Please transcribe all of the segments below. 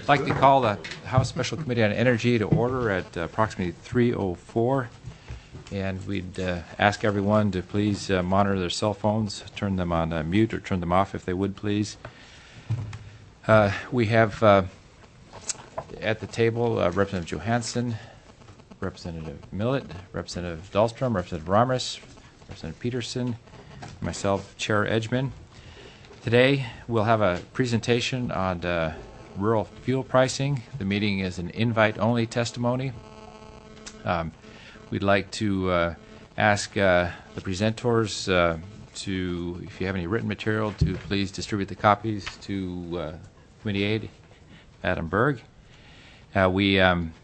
I'd like to call the House Special Committee on Energy to order at approximately 3:04, and we'd ask everyone to please monitor their cell phones, turn them on mute or turn them off if they would please. We have at the table Representative Johansson, Representative Millett, Representative Dahlstrom, Representative Ramos, Representative Peterson, myself, Chair Edgman. Today we'll have a presentation on rural fuel pricing. The meeting is an invite-only testimony. We'd like to ask the presenters to, if you have any written material, to please distribute the copies to Committee Aide Adam Berg. We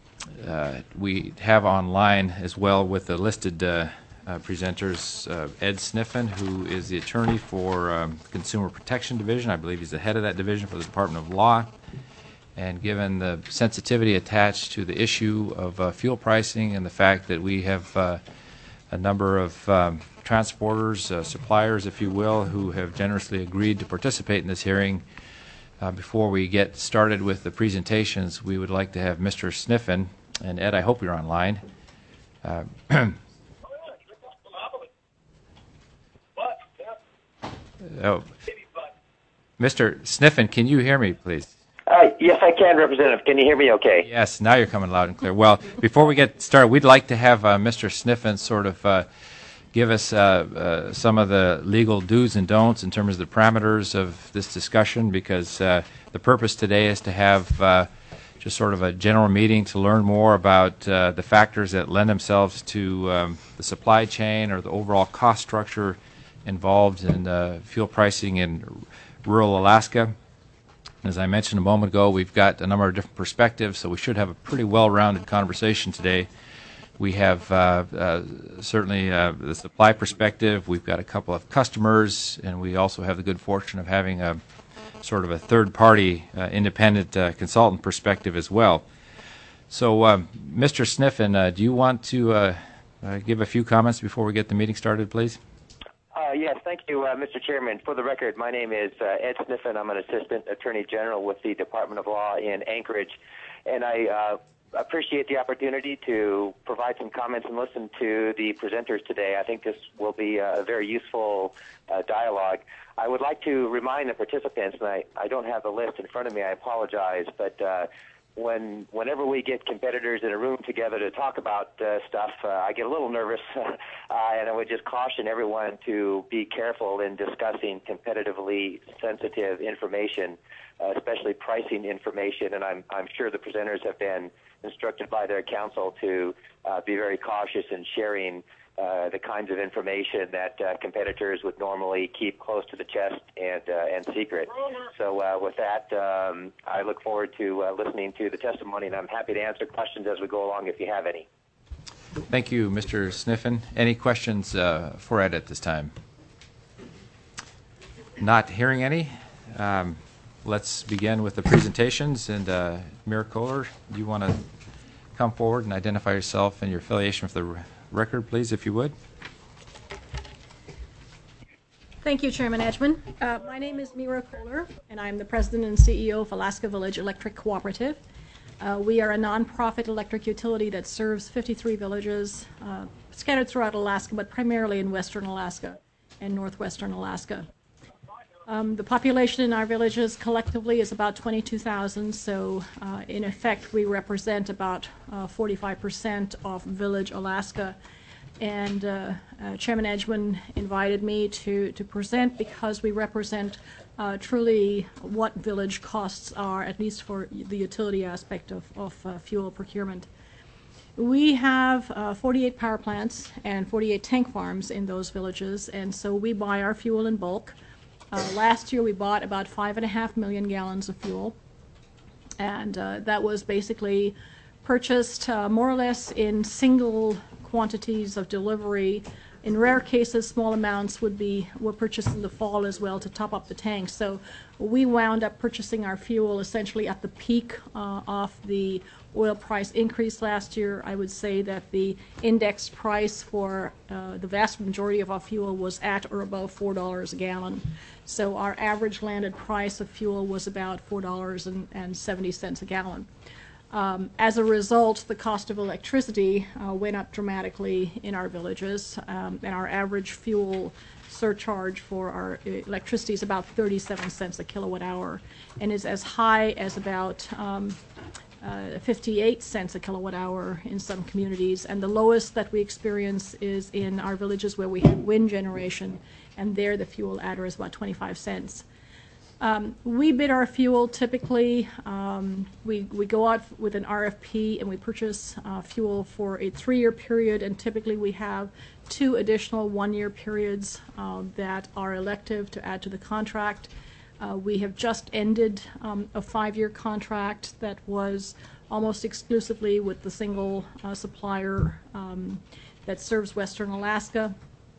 have online as well with the listed presenters Ed Sniffen, who is the attorney for Consumer Protection Division. I believe he's the head of that division for the Department of Law. And given the sensitivity attached to the issue of fuel pricing and the fact that we have a number of transporters, suppliers, if you will, who have generously agreed to participate in this hearing, before we get started with the presentations, we would like to have Mr. Sniffen, and Ed, I hope you're online. Mr. Sniffen, can you hear me, please? Yes, I can, Representative. Can you hear me okay? Yes, now you're coming loud and clear. Well, before we get started, we'd like to have Mr. Sniffen sort of give us some of the legal do's and don'ts in terms of the parameters of this discussion, because the purpose today is to have just sort of a general meeting to learn more about the factors that lend themselves to the supply chain or the overall cost structure involved in fuel pricing in rural Alaska. As I mentioned a moment ago, we've got a number of different perspectives, so we should have a pretty well-rounded conversation today. We have certainly the supply perspective. We've got a couple of customers, and we also have the good fortune of having a sort of a third-party independent consultant perspective as well. So, Mr. Sniffen, do you want to give a few comments before we get the meeting started, please? Yes, thank you, Mr. Chairman. For the record, my name is Ed Sniffen. I'm an Assistant Attorney General with the Department of Law in Anchorage, and I appreciate the opportunity to provide some comments and listen to the presenters today. I think this will be a very useful dialogue. I would like to remind the participants, and I don't have the list in front of me, I apologize, but whenever we get competitors in a room together to talk about stuff, I get a little nervous, and I would just caution everyone to be careful in discussing competitively sensitive information, especially pricing information, and I'm sure the presenters have been instructed by their counsel to be very cautious in sharing the kinds of information that competitors would normally keep close to the chest and secret. So with that, I look forward to listening to the testimony, and I'm happy to answer questions as we go along if you have any. Thank you, Mr. Sniffen. Any questions for Ed at this time? Not hearing any. Let's begin with the presentations. And Mira Kohler, do you want to come forward and identify yourself and your affiliation with the record, please, if you would? Thank you, Chairman Edgman. My name is Mira Kohler, and I'm the President and CEO of Alaska Village Electric Cooperative. We are a nonprofit electric utility that serves 53 villages scattered throughout Alaska, but primarily in western Alaska and northwestern Alaska. The population in our villages collectively is about 22,000, so in effect we represent about 45% of village Alaska. And Chairman Edgman invited me to present because we represent truly what village costs are, at least for the utility aspect of fuel procurement. We have 48 power plants and 48 tank farms in those villages, and so we buy our fuel in bulk. Last year we bought about 5.5 million gallons of fuel, and that was basically purchased more or less in single quantities of delivery In rare cases, small amounts were purchased in the fall as well to top up the tank. So we wound up purchasing our fuel essentially at the peak of the oil price increase last year. I would say that the index price for the vast majority of our fuel was at or above $4 a gallon. So our average landed price of fuel was about $4.70 a gallon. As a result, the cost of electricity went up dramatically in our villages, and our average fuel surcharge for our electricity is about 37 cents a kilowatt hour, and is as high as about 58 cents a kilowatt hour in some communities. And the lowest that we experience is in our villages where we have wind generation, and there the fuel adder is about 25 cents. We bid our fuel typically. We go out with an RFP and we purchase fuel for a 3-year period, and typically we have 2 additional 1-year periods that are elective to add to the contract. We have just ended a 5-year contract that was almost exclusively with the single supplier that serves Western Alaska.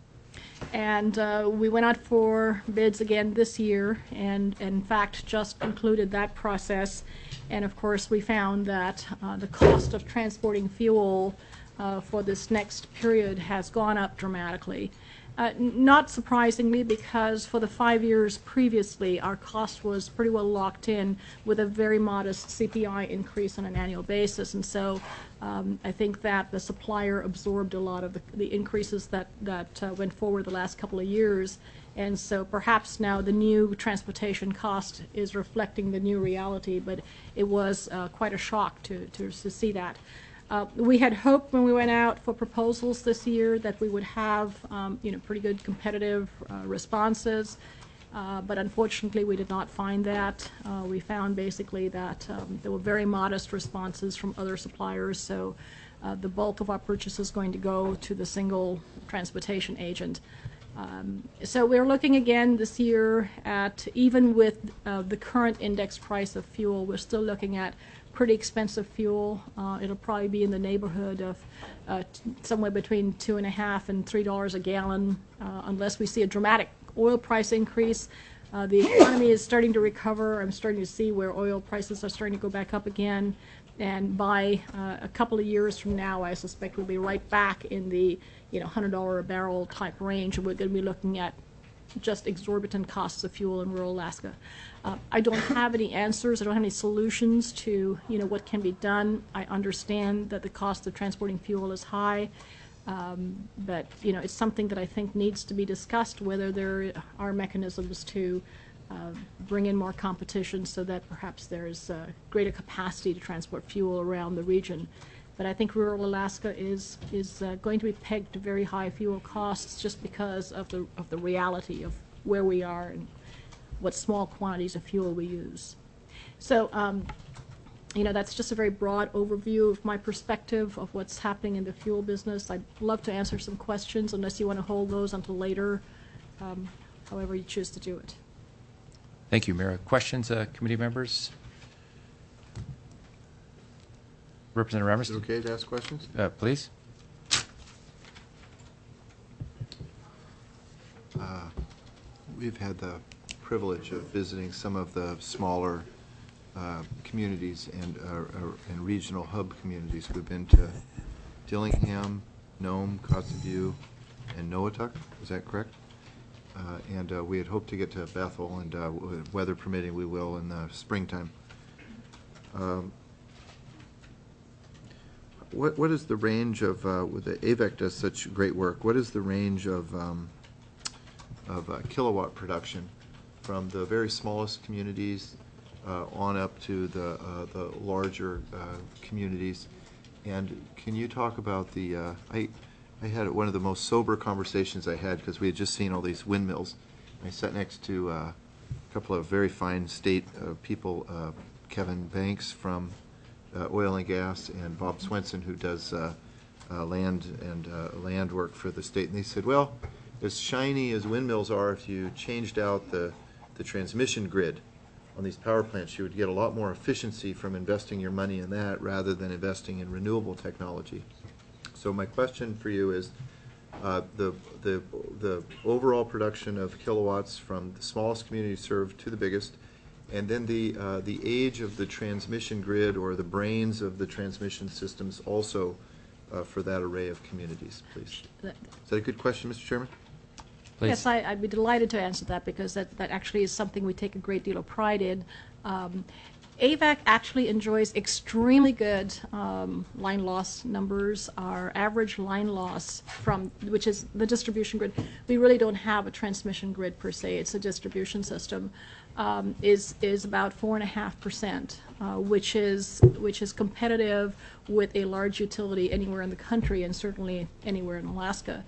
And we went out for bids again this year, and in fact just concluded that process. And of course we found that the cost of transporting fuel for this next period has gone up dramatically. Not surprisingly, because for the 5 years previously our cost was pretty well locked in with a very modest CPI increase on an annual basis, and so I think that the supplier absorbed a lot of the increases that went forward the last couple of years, and so perhaps now the new transportation cost is reflecting the new reality, but it was quite a shock to see that. We had hoped when we went out for proposals this year that we would have pretty good competitive responses, but unfortunately we did not find that. We found basically that there were very modest responses from other suppliers, so the bulk of our purchase is going to go to the single transportation agent. So we're looking again this year at, even with the current index price of fuel, we're still looking at pretty expensive fuel. It'll probably be in the neighborhood of somewhere between $2.50 and $3 a gallon, unless we see a dramatic oil price increase. The economy is starting to recover. I'm starting to see where oil prices are starting to go back up again, and by a couple of years from now, I suspect we'll be right back in the $100 a barrel type range, and we're going to be looking at just exorbitant costs of fuel in rural Alaska. I don't have any answers. I don't have any solutions to what can be done. I understand that the cost of transporting fuel is high, but it's something that I think needs to be discussed, whether there are mechanisms to bring in more competition so that perhaps there's greater capacity to transport fuel around the region. But I think rural Alaska is going to be pegged to very high fuel costs just because of the reality of where we are and what small quantities of fuel we use. So, that's just a very broad overview of my perspective of what's happening in the fuel business. I'd love to answer some questions, unless you want to hold those until later, however you choose to do it. Thank you, Mira. Questions, committee members? Representative Remerson? Is it okay to ask questions? Please. We've had the privilege of visiting some of the smaller communities and regional hub communities. We've been to Dillingham, Nome, Kotzebue, and Noatuk. Is that correct? And we had hoped to get to Bethel, and weather permitting, we will in the springtime. What is the range of, with the AVEC does such great work, what is the range of kilowatt production from the very smallest communities on up to the larger communities? And can you talk about the, I had one of the most sober conversations I had, because we had just seen all these windmills. I sat next to a couple of very fine state people, Kevin Banks from oil and gas, and Bob Swenson, who does land work for the state. And they said, well, as shiny as windmills are, if you changed out the transmission grid on these power plants, you would get a lot more efficiency from investing your money in that rather than investing in renewable technology. So my question for you is, the overall production of kilowatts from the smallest community served to the biggest, and then the age of the transmission grid or the brains of the transmission systems also for that array of communities, please. Is that a good question, Mr. Chairman? Please. Yes, I'd be delighted to answer that because that actually is something we take a great deal of pride in. AVAC actually enjoys extremely good line loss numbers. Our average line loss which is the distribution grid, we really don't have a transmission grid per se, it's a distribution system, is about 4.5%, which is competitive with a large utility anywhere in the country and certainly anywhere in Alaska.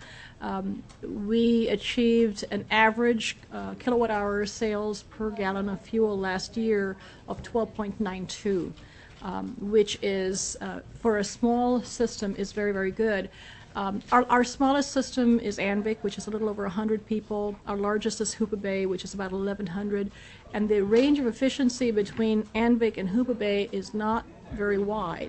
We achieved an average kilowatt-hour sales per gallon of fuel last year of 12.92, which is, for a small system, is very, very good. Our smallest system is Anvik, which is a little over 100 people. Our largest is Hoopa Bay, which is about 1,100. And the range of efficiency between Anvik and Hoopa Bay is not very wide.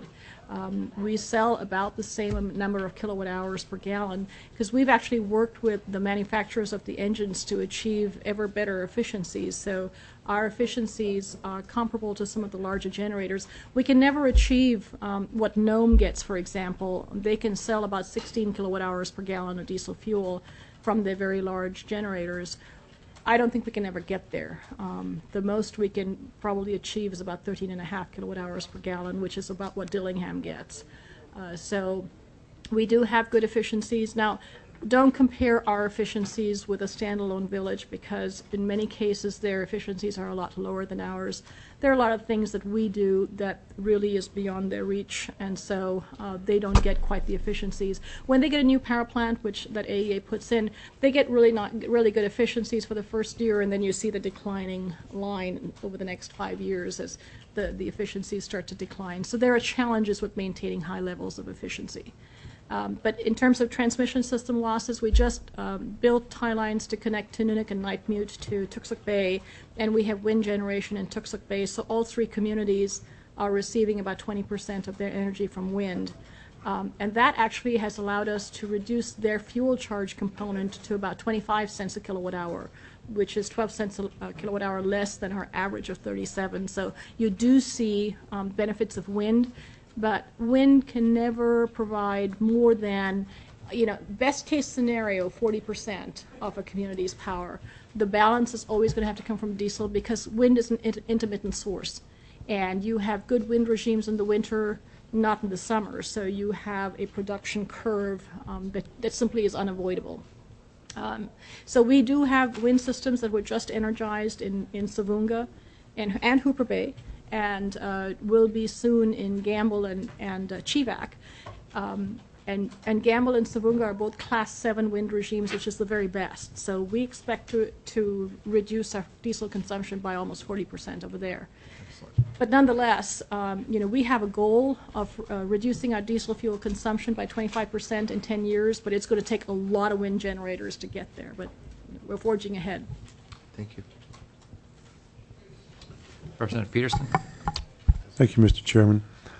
We sell about the same number of kilowatt hours per gallon because we've actually worked with the manufacturers of the engines to achieve ever better efficiencies. So our efficiencies are comparable to some of the larger generators. We can never achieve what Nome gets, for example. They can sell about 16 kilowatt hours per gallon of diesel fuel from their very large generators. I don't think we can ever get there. The most we can probably achieve is about 13.5 kilowatt hours per gallon, which is about what Dillingham gets. So we do have good efficiencies. Now, don't compare our efficiencies with a standalone village because in many cases their efficiencies are a lot lower than ours. There are a lot of things that we do that really is beyond their reach, and so they don't get quite the efficiencies. When they get a new power plant, which that AEA puts in, they get really good efficiencies for the first year, and then you see the declining line over the next 5 years as the efficiencies start to decline. So there are challenges with maintaining high levels of efficiency. But in terms of transmission system losses, we just built tie lines to connect Tununuk and Nightmute to Tuxuk Bay, and we have wind generation in Tuxuk Bay. So all three communities are receiving about 20% of their energy from wind. And that actually has allowed us to reduce their fuel charge component to about 25 cents a kilowatt hour, which is 12 cents a kilowatt hour less than our average of 37. So you do see benefits of wind. But wind can never provide more than, best case scenario, 40% of a community's power. The balance is always going to have to come from diesel because wind is an intermittent source. And you have good wind regimes in the winter, not in the summer. So you have a production curve that simply is unavoidable. So we do have wind systems that were just energized in Savunga and Hooper Bay, and will be soon in Gamble and Chivac. And Gamble and Savunga are both Class 7 wind regimes, which is the very best. So we expect to reduce our diesel consumption by almost 40% over there. Excellent. But nonetheless, we have a goal of reducing our diesel fuel consumption by 25% in 10 years, but it's going to take a lot of wind generators to get there. But we're forging ahead. Thank you. Representative Peterson. Thank you, Mr. Chairman.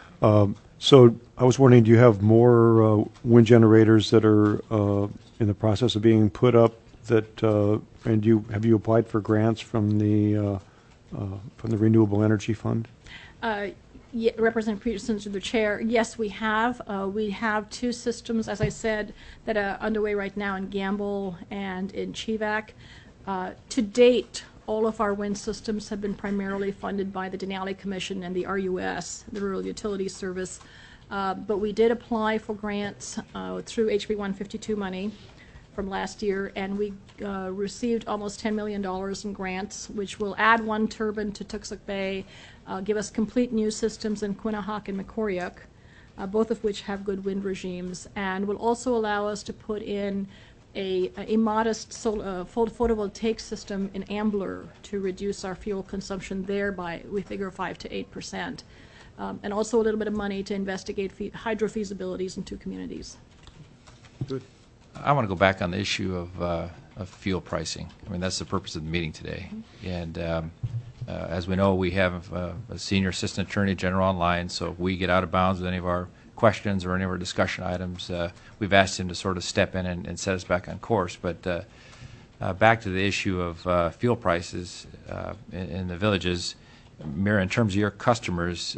So I was wondering, do you have more wind generators that are in the process of being put up? And have you applied for grants from the Renewable Energy Fund? Yeah, Representative Peterson, to the chair. Yes, we have. We have two systems, as I said, that are underway right now in Gamble and in Chivac. To date, all of our wind systems have been primarily funded by the Denali Commission and the RUS, the Rural Utilities Service. But we did apply for grants through HB 152 money from last year, and we received almost $10 million in grants, which will add one turbine to Tuxuk Bay, give us complete new systems in Quinnahock and Macoriuk, both of which have good wind regimes, and will also allow us to put in a modest photovoltaic system in Ambler to reduce our fuel consumption there by, we figure, 5 to 8%. And also a little bit of money to investigate hydro feasibilities in two communities. Good. I want to go back on the issue of fuel pricing. I mean, that's the purpose of the meeting today. And as we know, we have a senior assistant attorney general online, so if we get out of bounds with any of our questions or any of our discussion items, we've asked him to sort of step in and set us back on course. But back to the issue of fuel prices in the villages, Mira, in terms of your customers,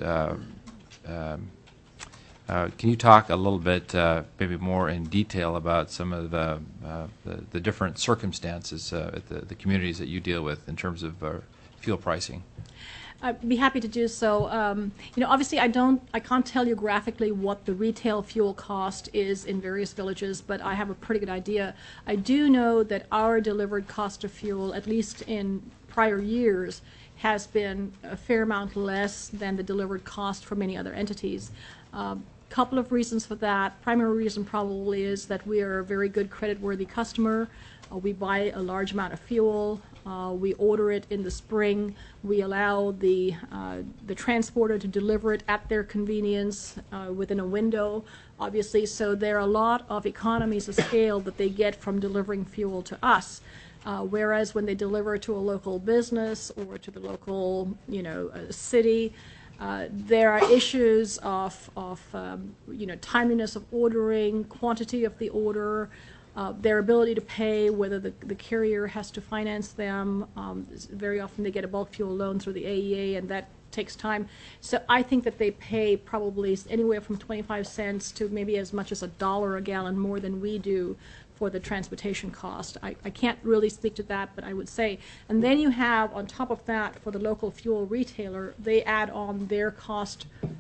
can you talk a little bit, maybe more in detail, about some of the different circumstances at the communities that you deal with in terms of fuel pricing? I'd be happy to do so. Obviously, I can't tell you graphically what the retail fuel cost is in various villages, but I have a pretty good idea. I do know that our delivered cost of fuel, at least in prior years, has been a fair amount less than the delivered cost for many other entities. Couple of reasons for that. Primary reason probably is that we are a very good credit-worthy customer. We buy a large amount of fuel. We order it in the spring. We allow the transporter to deliver it at their convenience within a window, obviously. So there are a lot of economies of scale that they get from delivering fuel to us. Whereas when they deliver to a local business or to the local, city, there are issues of timeliness of ordering, quantity of the order, their ability to pay, whether the carrier has to finance them. Very often they get a bulk fuel loan through the AEA, and that takes time. So I think that they pay probably anywhere from 25 cents to maybe as much as $1 a gallon more than we do for the transportation cost. I can't really speak to that, but I would say. And then you have, on top of that, for the local fuel retailer, they add on their costs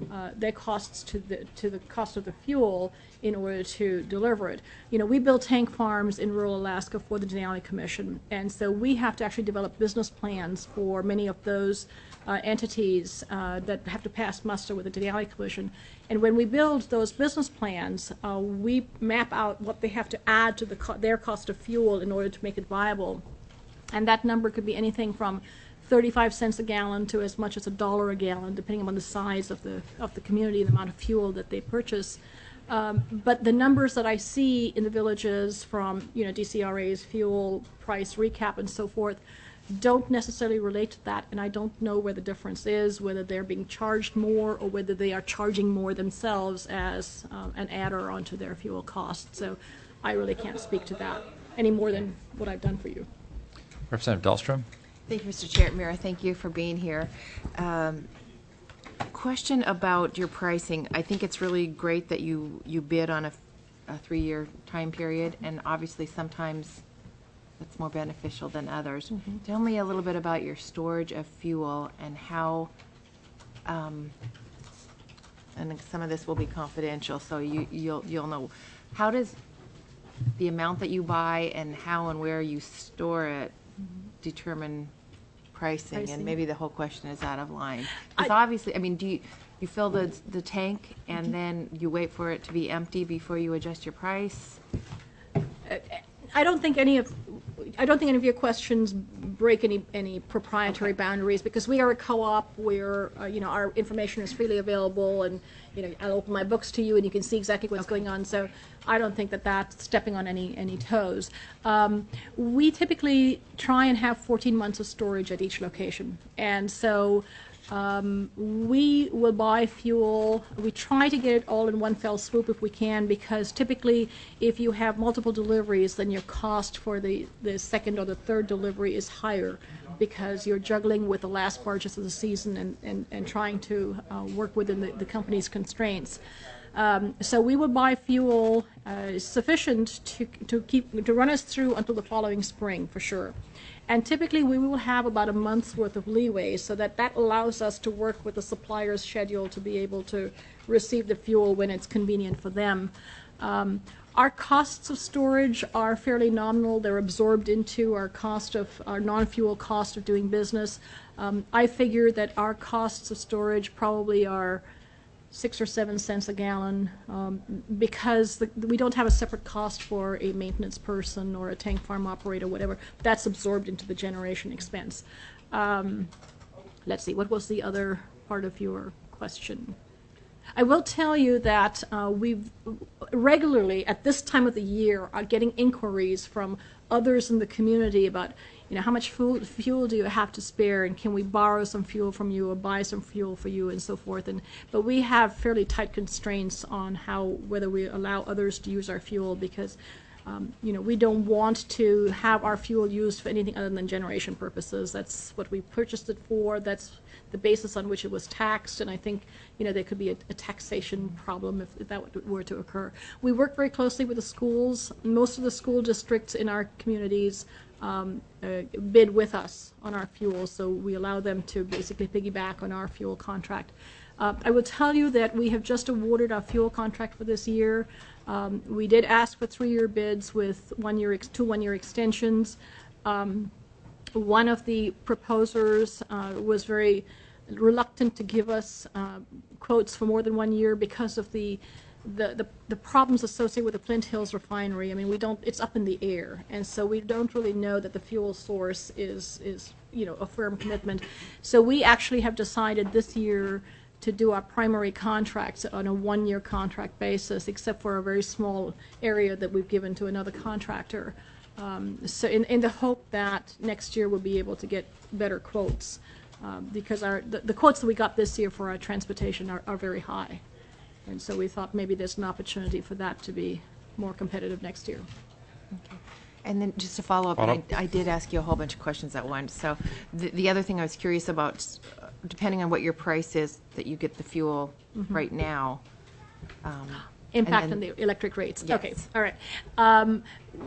to the cost of the fuel in order to deliver it. We build tank farms in rural Alaska for the Denali Commission, and so we have to actually develop business plans for many of those entities that have to pass muster with the Denali Commission. And when we build those business plans, we map out what they have to add to their cost of fuel in order to make it viable. And that number could be anything from 35 cents a gallon to as much as $1 a gallon, depending on the size of the community and the amount of fuel that they purchase. But the numbers that I see in the villages from DCRA's fuel price recap and so forth don't necessarily relate to that, and I don't know where the difference is, whether they're being charged more or whether they are charging more themselves as an adder onto their fuel cost. So I really can't speak to that any more than what I've done for you. Representative Dahlstrom? Thank you, Mr. Chair. Mira, thank you for being here. Question about your pricing. I think it's really great that you bid on a 3-year time period, and obviously sometimes it's more beneficial than others. Mm-hmm. Tell me a little bit about your storage of fuel and how, and some of this will be confidential, so you'll know. How does the amount that you buy and how and where you store it determine pricing? And maybe the whole question is out of line. Because obviously, do you fill the tank and then you wait for it to be empty before you adjust your price? I don't think any of your questions break any proprietary boundaries, because we are a co-op where our information is freely available, and I'll open my books to you and you can see exactly what's going on. So I don't think that that's stepping on any toes. We typically try and have 14 months of storage at each location, and so we will buy fuel. We try to get it all in one fell swoop if we can, because typically if you have multiple deliveries, then your cost for the second or the third delivery is higher, because you're juggling with the last barges of the season and trying to work within the company's constraints. So we will buy fuel sufficient to run us through until the following spring, for sure. And typically we will have about a month's worth of leeway, so that allows us to work with the supplier's schedule to be able to receive the fuel when it's convenient for them. Our costs of storage are fairly nominal. They're absorbed into our non-fuel cost of doing business. I figure that our costs of storage probably are 6 or 7 cents a gallon, because we don't have a separate cost for a maintenance person or a tank farm operator, whatever. That's absorbed into the generation expense. Let's see, what was the other part of your question? I will tell you that we've regularly at this time of the year are getting inquiries from others in the community about, how much fuel do you have to spare, and can we borrow some fuel from you or buy some fuel for you and so forth. But we have fairly tight constraints on whether we allow others to use our fuel because we don't want to have our fuel used for anything other than generation purposes. That's what we purchased it for. That's the basis on which it was taxed, and I think there could be a taxation problem if that were to occur. We work very closely with the schools. Most of the school districts in our communities bid with us on our fuel, so we allow them to basically piggyback on our fuel contract. I will tell you that we have just awarded our fuel contract for this year. We did ask for 3-year bids with 2 one-year extensions. One of the proposers was very reluctant to give us quotes for more than 1 year because of the problems associated with the Flint Hills refinery. I mean, it's up in the air, and so we don't really know that the fuel source is a firm commitment. So we actually have decided this year to do our primary contracts on a 1-year contract basis, except for a very small area that we've given to another contractor. So in the hope that next year we'll be able to get better quotes, because the quotes that we got this year for our transportation are very high. And so we thought maybe there's an opportunity for that to be more competitive next year. Okay. And then just to follow up, and I did ask you a whole bunch of questions at once. So the other thing I was curious about, depending on what your price is that you get the fuel right now. Impact on the electric rates. Yes. Okay, all right.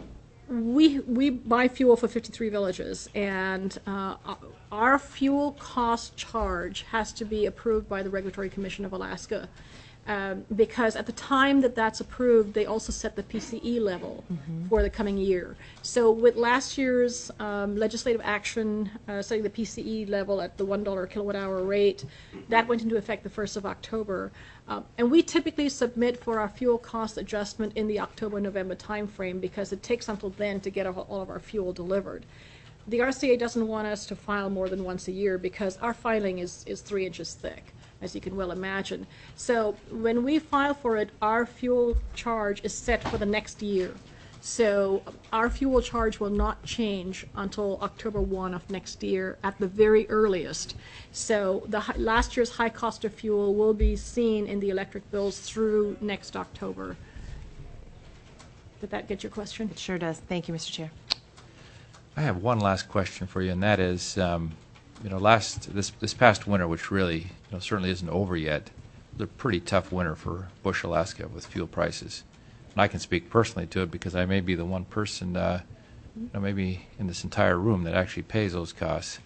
We buy fuel for 53 villages, and our fuel cost charge has to be approved by the Regulatory Commission of Alaska. Because at the time that's approved, they also set the PCE level for the coming year. So with last year's legislative action setting the PCE level at the $1 kilowatt hour rate, that went into effect the 1st of October. And we typically submit for our fuel cost adjustment in the October-November timeframe because it takes until then to get all of our fuel delivered. The RCA doesn't want us to file more than once a year because our filing is 3 inches thick, as you can well imagine. So when we file for it, our fuel charge is set for the next year. So our fuel charge will not change until October 1 of next year at the very earliest. So last year's high cost of fuel will be seen in the electric bills through next October. Did that get your question? It sure does. Thank you, Mr. Chair. I have one last question for you, and that is, this past winter, which really certainly isn't over yet, was a pretty tough winter for Bush, Alaska, with fuel prices. And I can speak personally to it because I may be the one person, maybe in this entire room that actually pays those costs.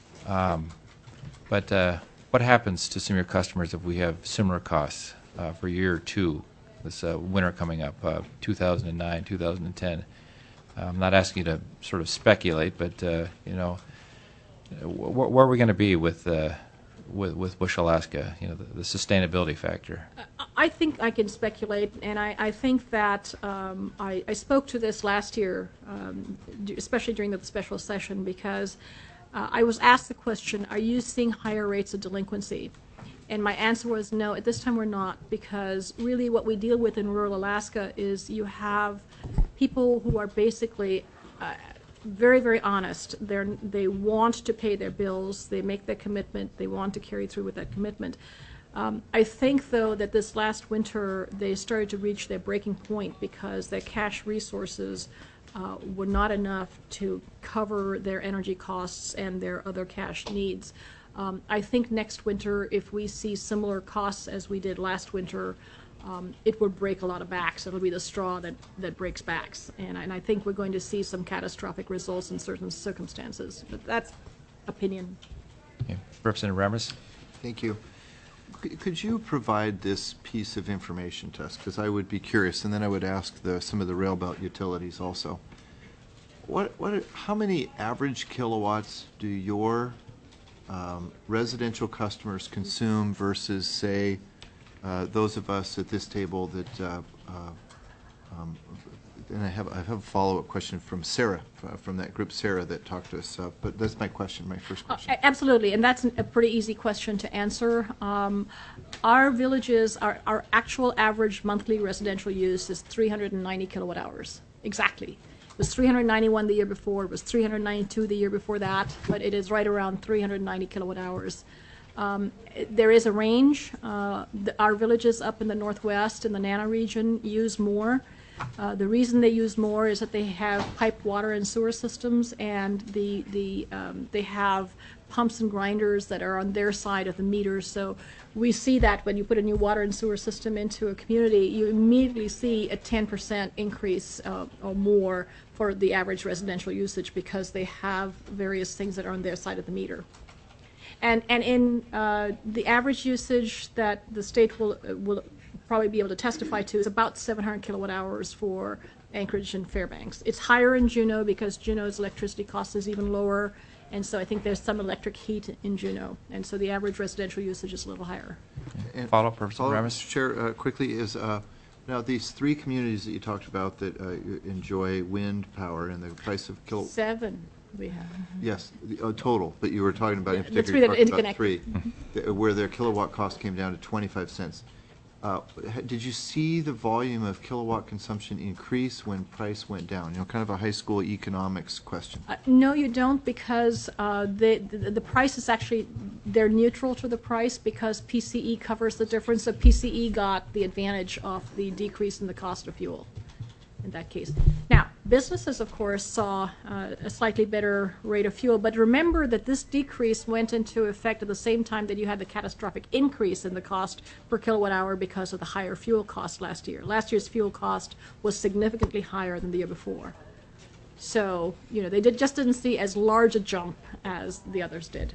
But what happens to some of your customers if we have similar costs for year 2, this winter coming up, 2009, 2010? I'm not asking you to sort of speculate, but where are we going to be with Bush, Alaska? The sustainability factor. I think I can speculate, and I think that I spoke to this last year, especially during the special session, because I was asked the question, are you seeing higher rates of delinquency? And my answer was no, at this time we're not, because really what we deal with in rural Alaska is you have people who are basically very, very honest. They want to pay their bills. They make their commitment. They want to carry through with that commitment. I think, though, that this last winter they started to reach their breaking point because their cash resources were not enough to cover their energy costs and their other cash needs. I think next winter, if we see similar costs as we did last winter, it would break a lot of backs. It'll be the straw that breaks backs. And I think we're going to see some catastrophic results in certain circumstances. But that's opinion. Okay. Representative Ramirez? Thank you. Could you provide this piece of information to us? Because I would be curious, and then I would ask some of the rail belt utilities also. How many average kilowatts do your residential customers consume versus, say, those of us at this table that And I have a follow-up question from Sarah, from that group, Sarah, that talked to us. But that's my question, my first question. Absolutely, and that's a pretty easy question to answer. Our villages, our actual average monthly residential use is 390 kilowatt hours, exactly. It was 391 the year before, it was 392 the year before that, but it is right around 390 kilowatt hours. There is a range. Our villages up in the northwest, in the Nana region, use more. The reason they use more is that they have piped water and sewer systems, and they have pumps and grinders that are on their side of the meters. So we see that when you put a new water and sewer system into a community, you immediately see a 10% increase or more for the average residential usage because they have various things that are on their side of the meter. And in the average usage that the state will probably be able to testify to is about 700 kilowatt hours for Anchorage and Fairbanks. It's higher in Juneau because Juneau's electricity cost is even lower, and so I think there's some electric heat in Juneau, and so the average residential usage is a little higher. And Follow-up, Professor follow-up, Ramis? Mr. Chair, quickly is, now these three communities that you talked about that enjoy wind power and the price of kilowatt. 7 we have. Yes, total, but you were talking about in The particular, three you that talked are about three, where their kilowatt cost came down to 25 cents. Did you see the volume of kilowatt consumption increase when price went down? You know, kind of a high school economics question. No, you don't, because the price is actually, they're neutral to the price because PCE covers the difference. So PCE got the advantage of the decrease in the cost of fuel in that case. Now, businesses, of course, saw a slightly better rate of fuel, but remember that this decrease went into effect at the same time that you had the catastrophic increase in the cost per kilowatt hour because of the higher fuel cost last year. Last year's fuel cost was significantly higher than the year before. So, you know, they just didn't see as large a jump as the others did.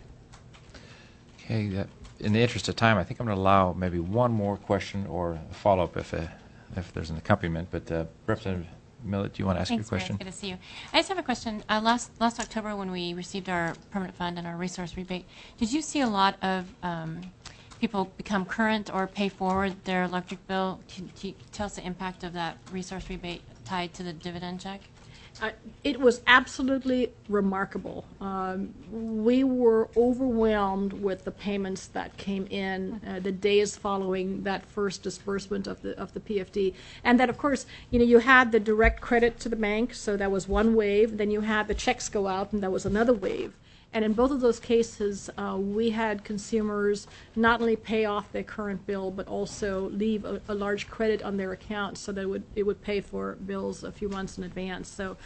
Okay, in the interest of time, I think I'm going to allow maybe one more question or a follow-up if there's an accompaniment. But Representative Millett, do you want to ask your question? Thanks, Mayor. Good to see you. I just have a question. Last October, when we received our permanent fund and our resource rebate, did you see a lot of people become current or pay forward their electric bill? Can you tell us the impact of that resource rebate tied to the dividend check? It was absolutely remarkable. We were overwhelmed with the payments that came in the days following that first disbursement of the PFD, and that, of course, you know, you had the direct credit to the bank, so that was one wave. Then you had the checks go out, and that was another wave. And in both of those cases, we had consumers not only pay off their current bill, but also leave a large credit on their account so that it would pay for bills a few months in advance. So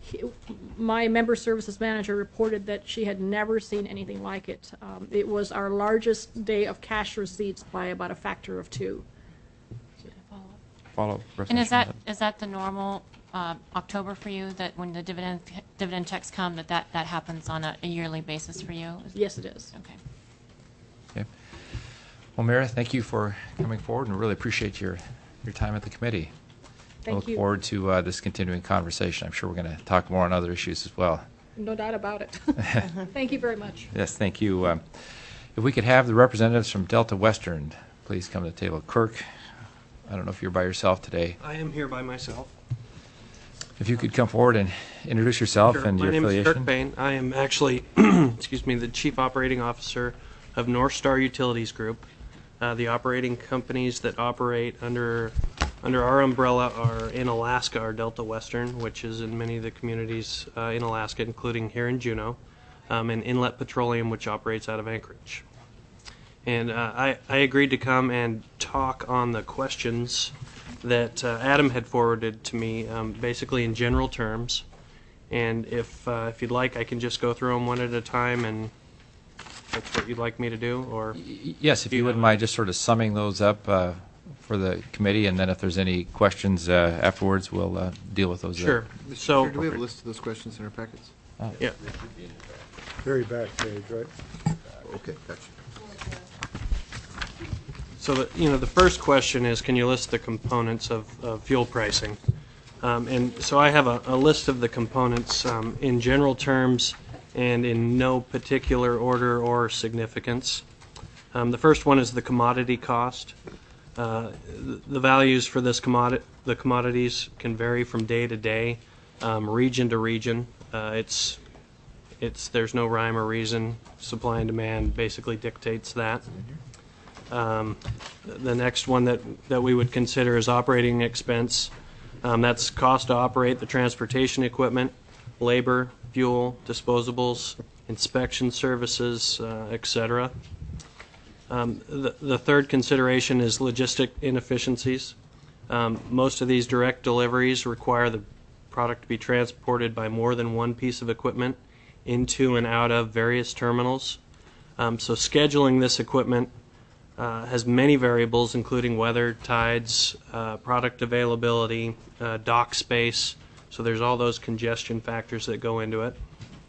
my member services manager reported that she had never seen anything like it. It was our largest day of cash receipts by about a factor of 2. Follow-up. And is that the normal October for you, that when the dividend checks come, that happens on a yearly basis for you? Yes, it is. Okay. Okay. Well, Meredith, thank you for coming forward, and really appreciate your time at the committee. I look forward to this continuing conversation. I'm sure we're going to talk more on other issues as well. No doubt about it. Thank you very much. Yes, thank you. If we could have the representatives from Delta Western please come to the table. Kirk, I don't know if you're by yourself today. I am here by myself. If you could come forward and introduce yourself and your affiliation. My name is Kirk Bain. I am actually, the Chief Operating Officer of North Star Utilities Group. The operating companies that operate under our umbrella are in Alaska are Delta Western, which is in many of the communities in Alaska, including here in Juneau, and Inlet Petroleum, which operates out of Anchorage. And I agreed to come and talk on the questions that Adam had forwarded to me, basically in general terms. And if you'd like, I can just go through them one at a time, and that's what you'd like me to do, or yes, if you wouldn't mind just sort of summing those up for the committee, and then if there's any questions afterwards, we'll deal with those. Sure. So, do we have a list of those questions in our packets? Yeah. Very back page, right? Okay, gotcha. So the first question is, can you list the components of fuel pricing? And so I have a list of the components in general terms and in no particular order or significance. The first one is the commodity cost. The values for the commodities can vary from day to day, region to region. There's no rhyme or reason. Supply and demand basically dictates that. The next one that we would consider is operating expense. That's cost to operate the transportation equipment, labor, fuel, disposables, inspection services, etc. The third consideration is logistic inefficiencies. Most of these direct deliveries require the product to be transported by more than one piece of equipment into and out of various terminals. So scheduling this equipment has many variables, including weather, tides, product availability, dock space. So there's all those congestion factors that go into it.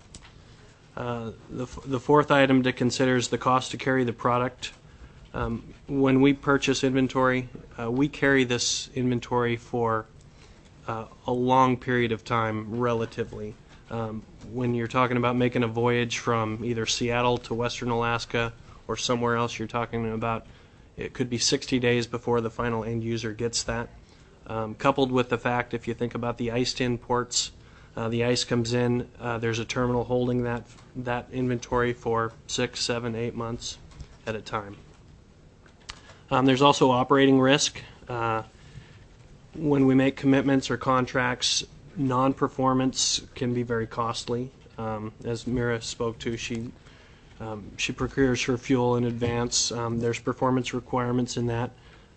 The fourth item to consider is the cost to carry the product. When we purchase inventory, we carry this inventory for a long period of time, relatively. When you're talking about making a voyage from either Seattle to Western Alaska or somewhere else, you're talking about it could be 60 days before the final end user gets that. Coupled with the fact, if you think about the iced-in ports, the ice comes in, there's a terminal holding that inventory for 6, 7, 8 months at a time. There's also operating risk. When we make commitments or contracts, non-performance can be very costly. As Mira spoke to, she procures her fuel in advance. There's performance requirements in that.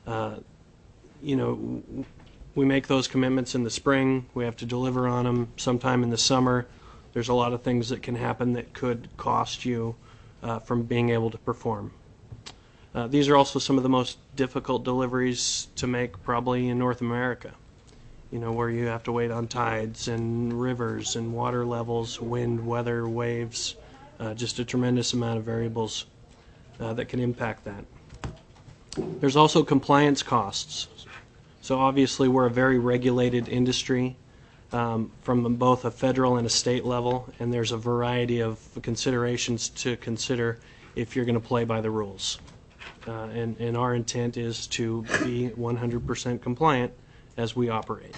We make those commitments in the spring. We have to deliver on them sometime in the summer. There's a lot of things that can happen that could cost you from being able to perform. These are also some of the most difficult deliveries to make probably in North America, where you have to wait on tides and rivers and water levels, wind, weather, waves, just a tremendous amount of variables that can impact that. There's also compliance costs. So obviously we're a very regulated industry from both a federal and a state level, and there's a variety of considerations to consider if you're going to play by the rules. And our intent is to be 100% compliant as we operate.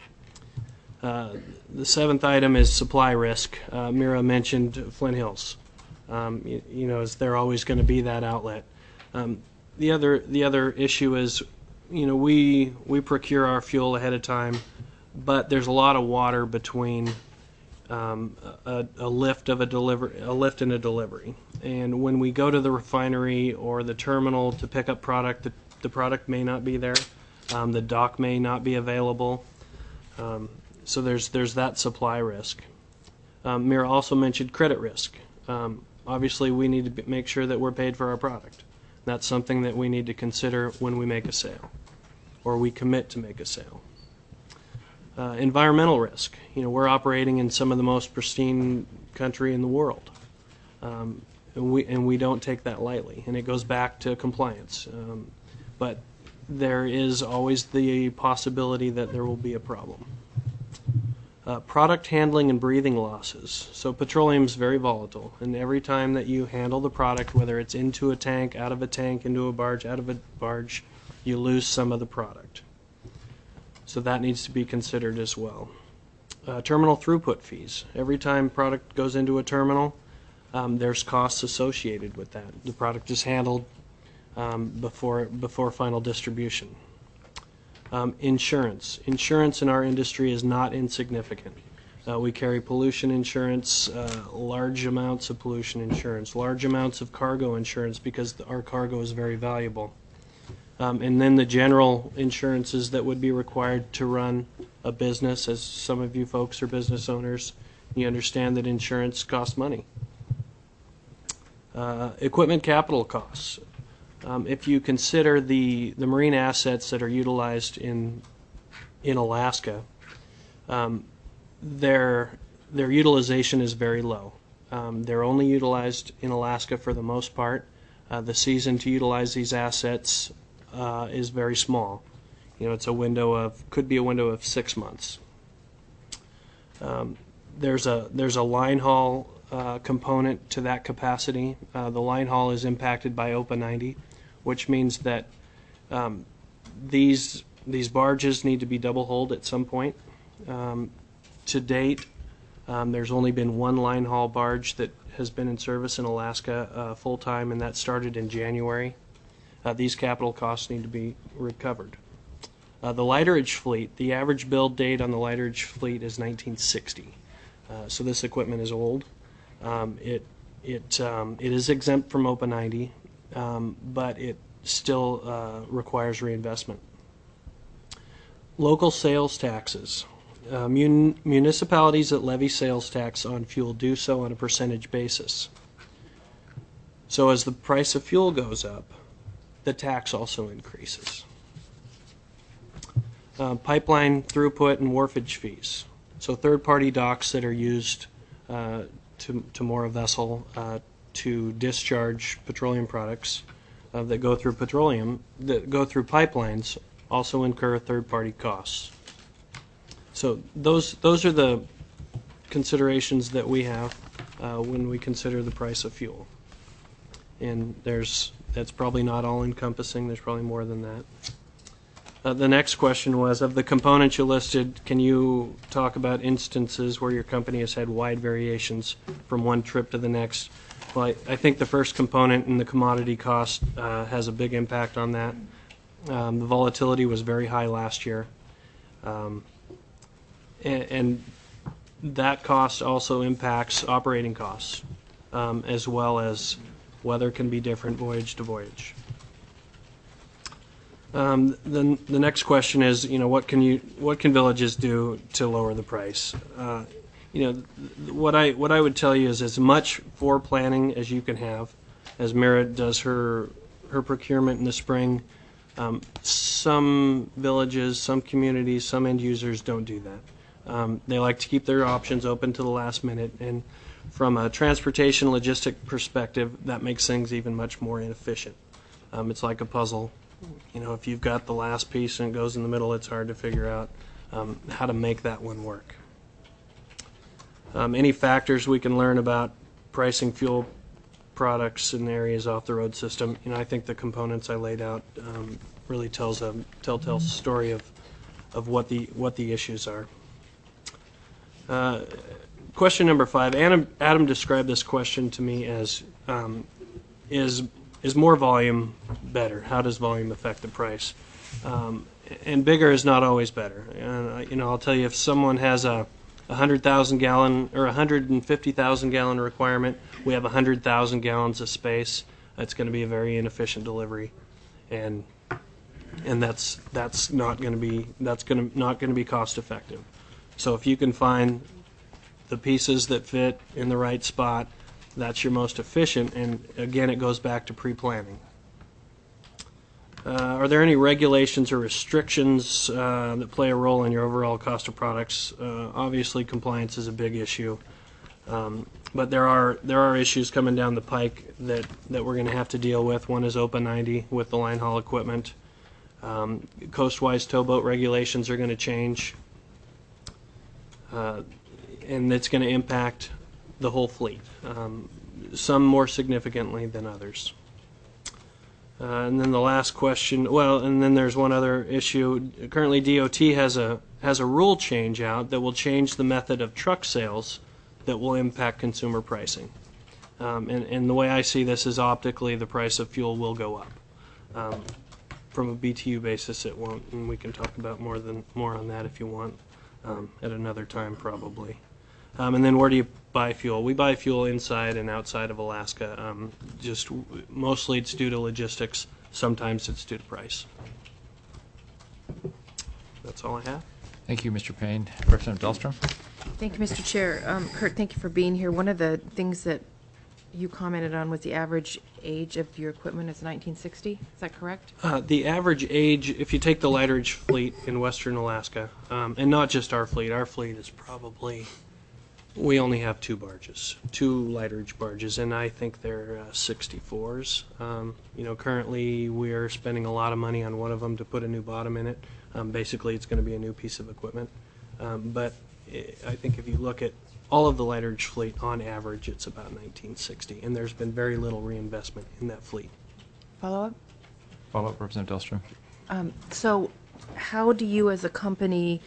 The seventh item is supply risk. Mira mentioned Flint Hills. Is there always going to be that outlet? The other issue is, we procure our fuel ahead of time, but there's a lot of water between a lift and a delivery. And when we go to the refinery or the terminal to pick up product, the product may not be there. The dock may not be available. So there's that supply risk. Mira also mentioned credit risk. Obviously, we need to make sure that we're paid for our product. That's something that we need to consider when we make a sale, or we commit to make a sale. Environmental risk. We're operating in some of the most pristine country in the world, and we don't take that lightly. And it goes back to compliance. But there is always the possibility that there will be a problem. Product handling and breathing losses. So petroleum is very volatile, and every time that you handle the product, whether it's into a tank, out of a tank, into a barge, out of a barge, you lose some of the product. So that needs to be considered as well. Terminal throughput fees. Every time product goes into a terminal, there's costs associated with that. The product is handled before final distribution. Insurance. Insurance in our industry is not insignificant. We carry pollution insurance, large amounts of pollution insurance, large amounts of cargo insurance because our cargo is very valuable. And then the general insurances that would be required to run a business, as some of you folks are business owners, you understand that insurance costs money. Equipment capital costs. If you consider the marine assets that are utilized in Alaska, their utilization is very low. They're only utilized in Alaska for the most part. The season to utilize these assets is very small. It's could be a window of 6 months. There's a line haul component to that capacity. The line haul is impacted by OPA 90, which means that These barges need to be double-hulled at some point. To date, there's only been one line haul barge that has been in service in Alaska full-time, and that started in January. These capital costs need to be recovered. The lighterage fleet, the average build date on the lighterage fleet is 1960. So this equipment is old. It is exempt from OPA 90, but it still requires reinvestment. Local sales taxes. Municipalities that levy sales tax on fuel do so on a percentage basis. So as the price of fuel goes up, the tax also increases. Pipeline throughput and wharfage fees. So third-party docks that are used to moor a vessel to discharge petroleum products that go through pipelines also incur third-party costs. So those are the considerations that we have when we consider the price of fuel. And that's probably not all-encompassing. There's probably more than that. The next question was, of the components you listed, can you talk about instances where your company has had wide variations from one trip to the next? Well, I think the first component in the commodity cost has a big impact on that. The volatility was very high last year. And that cost also impacts operating costs, as well as weather can be different voyage to voyage. The next question is, what can villages do to lower the price? What I would tell you is as much foreplanning as you can have. As Mira does her procurement in the spring, some villages, some communities, some end users don't do that. They like to keep their options open to the last minute, and from a transportation logistic perspective, that makes things even much more inefficient. It's like a puzzle. If you've got the last piece and it goes in the middle, it's hard to figure out how to make that one work. Any factors we can learn about pricing fuel products in areas off the road system? I think the components I laid out really tells a telltale story of what the issues are. Question number 5. Adam described this question to me as is more volume better? How does volume affect the price? And bigger is not always better. I'll tell you, if someone has a 100,000 gallon or 150,000 gallon requirement, we have 100,000 gallons of space. That's going to be a very inefficient delivery, and that's not going to be cost effective. So if you can find the pieces that fit in the right spot, that's your most efficient, and again, it goes back to pre-planning. Are there any regulations or restrictions that play a role in your overall cost of products? Obviously, compliance is a big issue, but there are issues coming down the pike that we're going to have to deal with. One is OPA 90 with the line haul equipment. Coastwise towboat regulations are going to change, and it's going to impact the whole fleet, some more significantly than others. And then the last question, and then there's one other issue. Currently, DOT has a rule change out that will change the method of truck sales that will impact consumer pricing. And the way I see this is optically the price of fuel will go up. From a BTU basis, it won't, and we can talk about more on that if you want at another time, probably. And then where do you buy fuel? We buy fuel inside and outside of Alaska. Just mostly it's due to logistics. Sometimes it's due to price. That's all I have. Thank you, Mr. Payne. Representative Dahlstrom. Thank you, Mr. Chair. Kurt, thank you for being here. One of the things that you commented on was the average age of your equipment is 1960. Is that correct? The average age, if you take the lighterage fleet in western Alaska, and not just our fleet is probably... We only have 2 barges, 2 lighterage barges, and I think they're 64s. Currently we're spending a lot of money on one of them to put a new bottom in it. Basically, it's going to be a new piece of equipment. But I think if you look at all of the lighterage fleet, on average, it's about 1960, and there's been very little reinvestment in that fleet. Follow-up? Follow-up, Representative Dahlstrom. So how do you as a company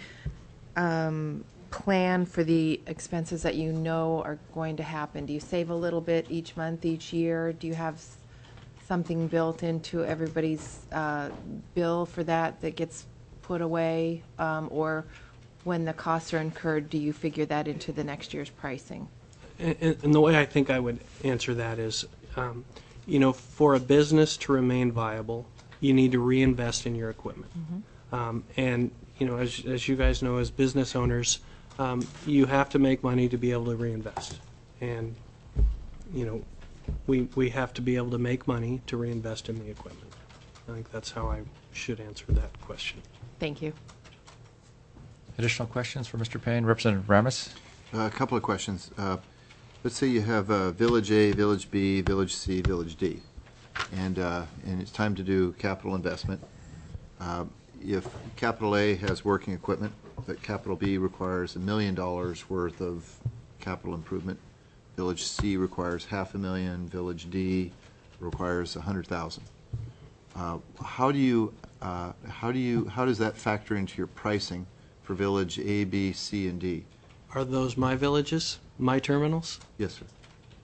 plan for the expenses that you know are going to happen? Do you save a little bit each month, each year? Do you have something built into everybody's bill for that gets put away? Or when the costs are incurred, do you figure that into the next year's pricing? And the way I think I would answer that is, for a business to remain viable, you need to reinvest in your equipment. And, as you guys know, as business owners, you have to make money to be able to reinvest. And, we have to be able to make money to reinvest in the equipment. I think that's how I should answer that question. Thank you. Additional questions for Mr. Payne? Representative Ramis? A couple of questions. Let's say you have Village A, Village B, Village C, Village D, and it's time to do capital investment. If Capital A has working equipment, but Capital B requires $1 million worth of capital improvement, Village C requires $500,000, Village D requires $100,000. How does that factor into your pricing for Village A, B, C, and D? Are those my villages, my terminals? Yes, sir.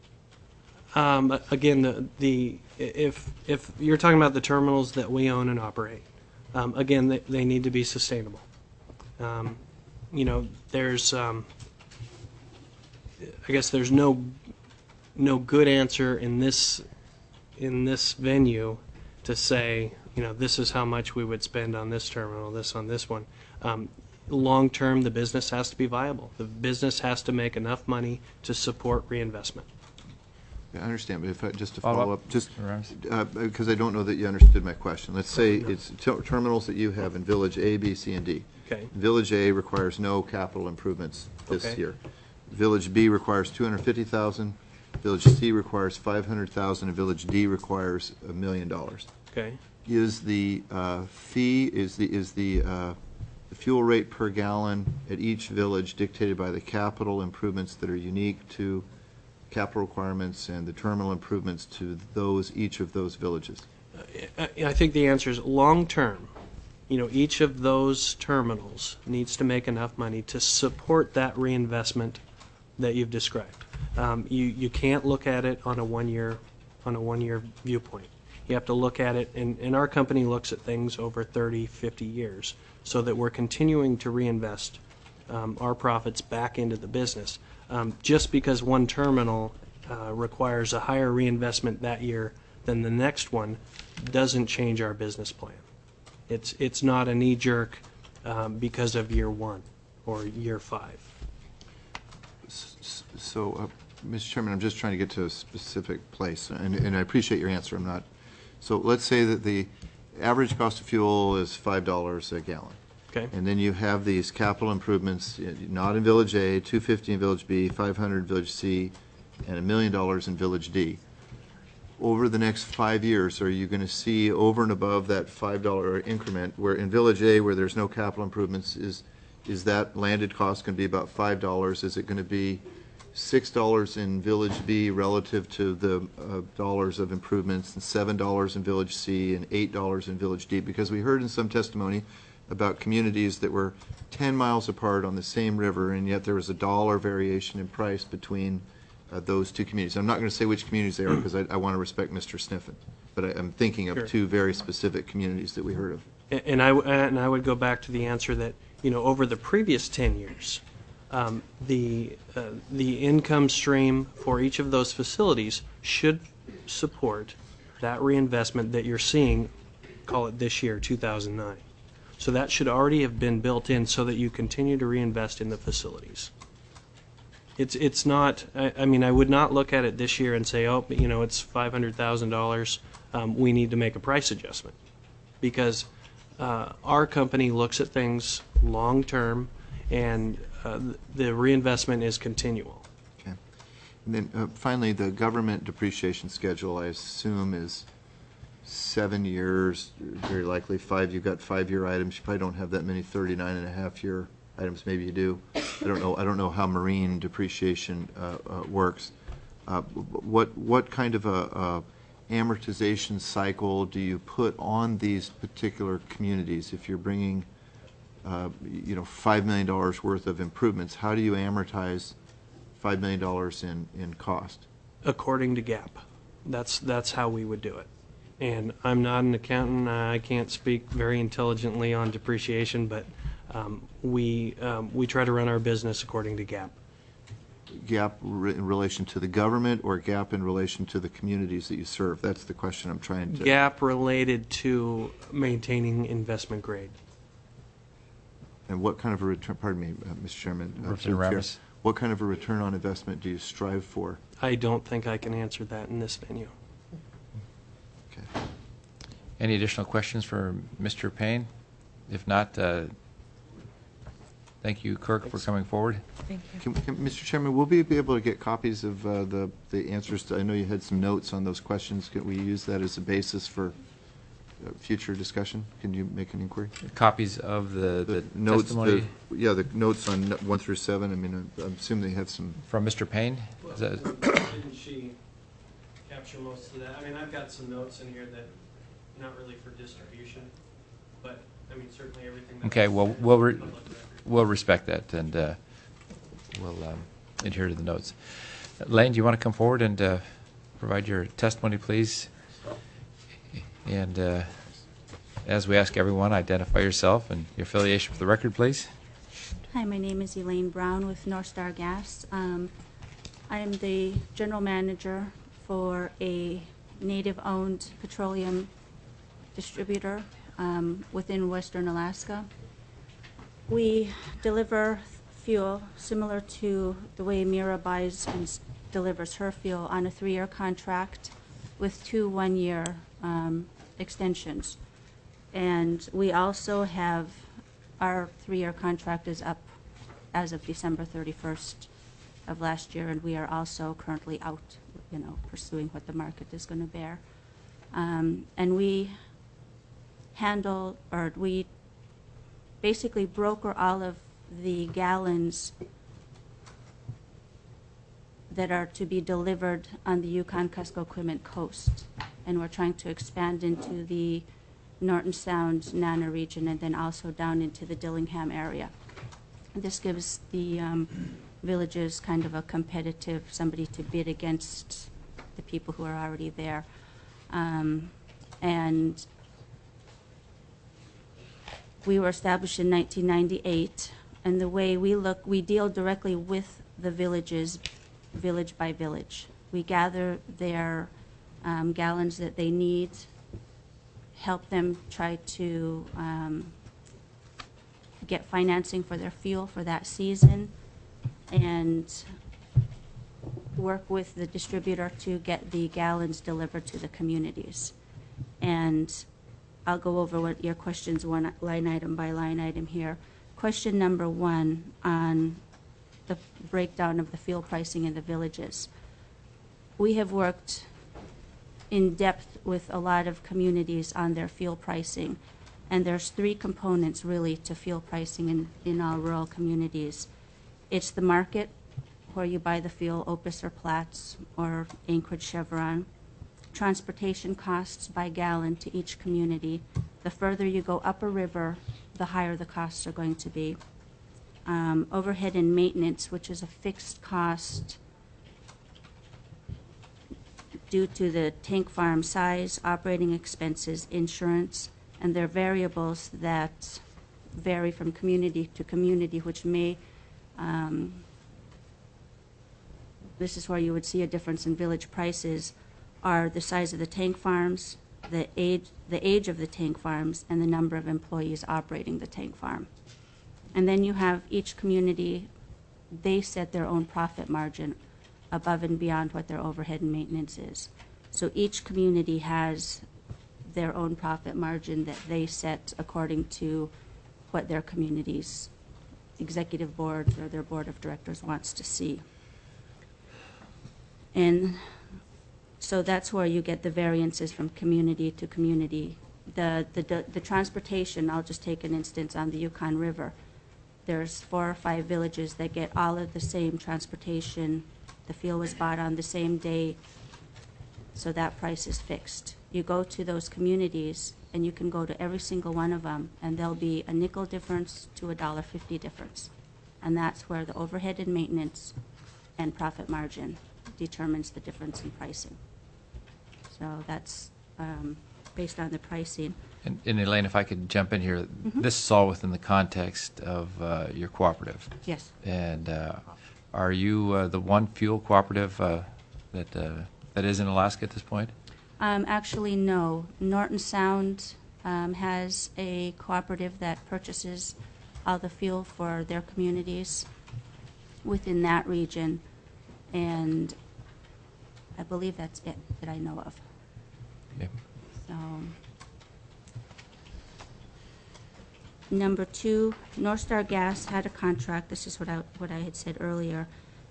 Again, if you're talking about the terminals that we own and operate, again, they need to be sustainable. There's I guess there's no good answer in this venue to say, this is how much we would spend on this terminal, this on this one. Long term, the business has to be viable. The business has to make enough money to support reinvestment. Yeah, I understand, but just to Follow follow up, up, just Mr. because I don't know that you understood my question. Let's say it's terminals that you have in Village A, B, C, and D. Okay. Village A requires no capital improvements this Okay. year. Village B requires $250,000. Village C requires $500,000, and Village D requires $1 million. Okay. Is the fee the fuel rate per gallon at each village dictated by the capital improvements that are unique to capital requirements and the terminal improvements to each of those villages? I think the answer is long term. Each of those terminals needs to make enough money to support that reinvestment that you've described. You can't look at it on a one-year viewpoint. You have to look at it, and our company looks at things over 30, 50 years, so that we're continuing to reinvest our profits back into the business. Just because one terminal requires a higher reinvestment that year than the next one doesn't change our business plan. It's not a knee-jerk because of year 1 or year 5. So, Mr. Chairman, I'm just trying to get to a specific place, and I appreciate your answer. So let's say that the average cost of fuel is $5 a gallon. Okay. And then you have these capital improvements, not in Village A, $250 in Village B, $500 in Village C, and $1 million in Village D. Over the next 5 years, are you going to see over and above that $5 increment, where in Village A, where there's no capital improvements, is that landed cost going to be about $5? Is it going to be $6 in Village B relative to the dollars of improvements, and $7 in Village C, and $8 in Village D? Because we heard in some testimony about communities that were 10 miles apart on the same river, and yet there was a $1 variation in price between those two communities. I'm not going to say which communities they are because I want to respect Mr. Sniffen, but I'm thinking of Sure. two very specific communities that we heard of. And I would go back to the answer that over the previous 10 years, the income stream for each of those facilities should support that reinvestment that you're seeing, call it this year, 2009. So that should already have been built in so that you continue to reinvest in the facilities. It's not, I would not look at it this year and say, oh, it's $500,000, we need to make a price adjustment. Because our company looks at things long term, and the reinvestment is continual. Okay. And then finally, the government depreciation schedule, I assume, is 7 years, very likely 5. You've got 5-year items. You probably don't have that many 39.5-year items. Maybe you do. I don't know how marine depreciation works. What kind of a amortization cycle do you put on these particular communities? If you're bringing, $5 million worth of improvements, how do you amortize $5 million in cost? According to GAAP. That's how we would do it. And I'm not an accountant. I can't speak very intelligently on depreciation, but we try to run our business according to GAAP. GAAP in relation to the government or GAAP in relation to the communities that you serve? That's the question I'm trying to... GAAP related to maintaining investment grade. And what kind of a return, pardon me, Mr. Chairman, what kind of a return on investment do you strive for? I don't think I can answer that in this venue. Okay. Any additional questions for Mr. Payne? If not, thank you, Kirk, for coming forward. Thank you. Mr. Chairman, will we be able to get copies of the answers to, I know you had some notes on those questions. Can we use that as a basis for future discussion? Can you make an inquiry? Copies of the notes, testimony? the notes on 1 through 7. I mean, I assume they have some... From Mr. Payne? Is that... Didn't she capture most of that? I mean, I've got some notes in here that not really for distribution, but I mean, certainly everything. Okay, well, we'll respect that, and we'll adhere to the notes. Lane, do you want to come forward and provide your testimony, please? And as we ask everyone, identify yourself and your affiliation for the record, please. Hi, my name is Elaine Brown with North Star Gas. I am the general manager for a native-owned petroleum distributor within Western Alaska. We deliver fuel similar to the way Mira buys and delivers her fuel on a 3-year contract with 2 one-year extensions. And we also have, our 3-year contract is up as of December 31st of last year, and we are also currently out, pursuing what the market is going to bear. And we handle, or we basically broker all of the gallons that are to be delivered on the Yukon-Kuskokwimik coast. And we're trying to expand into the Norton Sound, Nana region, and then also down into the Dillingham area. This gives the villages kind of a competitive, somebody to bid against the people who are already there. And we were established in 1998, and the way we deal directly with the villages, village by village. We gather their gallons that they need, help them try to get financing for their fuel for that season, and work with the distributor to get the gallons delivered to the communities. And I'll go over what your questions, one line item by line item here. Question number 1 on the breakdown of the fuel pricing in the villages. We have worked in depth with a lot of communities on their fuel pricing, and there's 3 components really to fuel pricing in all rural communities. It's the market, where you buy the fuel, Opus or Platts or Anchorage Chevron. Transportation costs by gallon to each community. The further you go up a river, the higher the costs are going to be. Overhead and maintenance, which is a fixed cost due to the tank farm size, operating expenses, insurance, and there are variables that vary from community to community, which may, this is where you would see a difference in village prices, are the size of the tank farms, the age of the tank farms, and the number of employees operating the tank farm. And then you have each community, they set their own profit margin above and beyond what their overhead and maintenance is. So each community has their own profit margin that they set according to what their community's executive board or their board of directors wants to see. And so that's where you get the variances from community to community. The transportation, I'll just take an instance on the Yukon River. There's 4 or 5 villages that get all of the same transportation. The fuel was bought on the same day. So that price is fixed. You go to those communities, and you can go to every single one of them, and there'll be a nickel difference to $1.50 difference. And that's where the overhead and maintenance and profit margin determines the difference in pricing. So that's based on the pricing. And Elaine, if I could jump in here, this is all within the context of your cooperative. Yes. And are you the one fuel cooperative that is in Alaska at this point? Actually, no. Norton Sound has a cooperative that purchases all the fuel for their communities within that region, and I believe that's it that I know of. Okay. So, number 2, North Star Gas had a contract. This is what I had said earlier.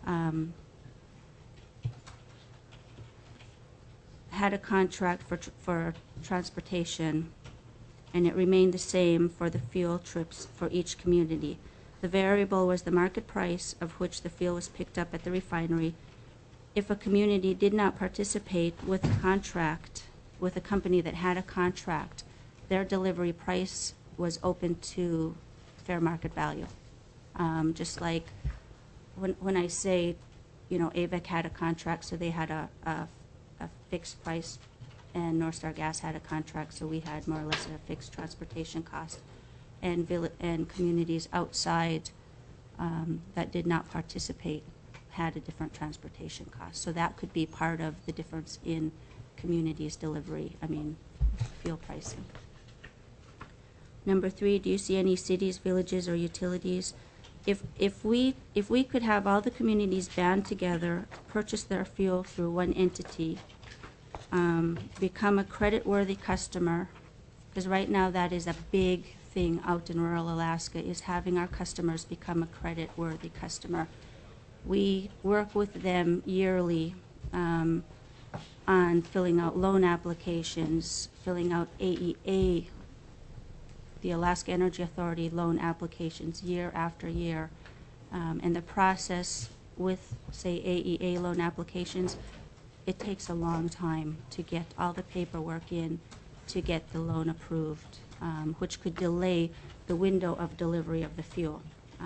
Had a contract for transportation, and it remained the same for the fuel trips for each community. The variable was the market price of which the fuel was picked up at the refinery. If a community did not participate with a contract, with a company that had a contract, their delivery price was open to fair market value. Just like when I say, AVEC had a contract, so they had a fixed price, and North Star Gas had a contract, so we had more or less a fixed transportation cost. And communities outside that did not participate had a different transportation cost. So that could be part of the difference in communities' fuel pricing. Number 3, do you see any cities, villages, or utilities? If we could have all the communities band together, purchase their fuel through one entity, become a credit-worthy customer, because right now that is a big thing out in rural Alaska, is having our customers become a credit-worthy customer. We work with them yearly on filling out loan applications, filling out AEA, the Alaska Energy Authority loan applications year after year. And the process with, say, AEA loan applications, it takes a long time to get all the paperwork in to get the loan approved, which could delay the window of delivery of the fuel.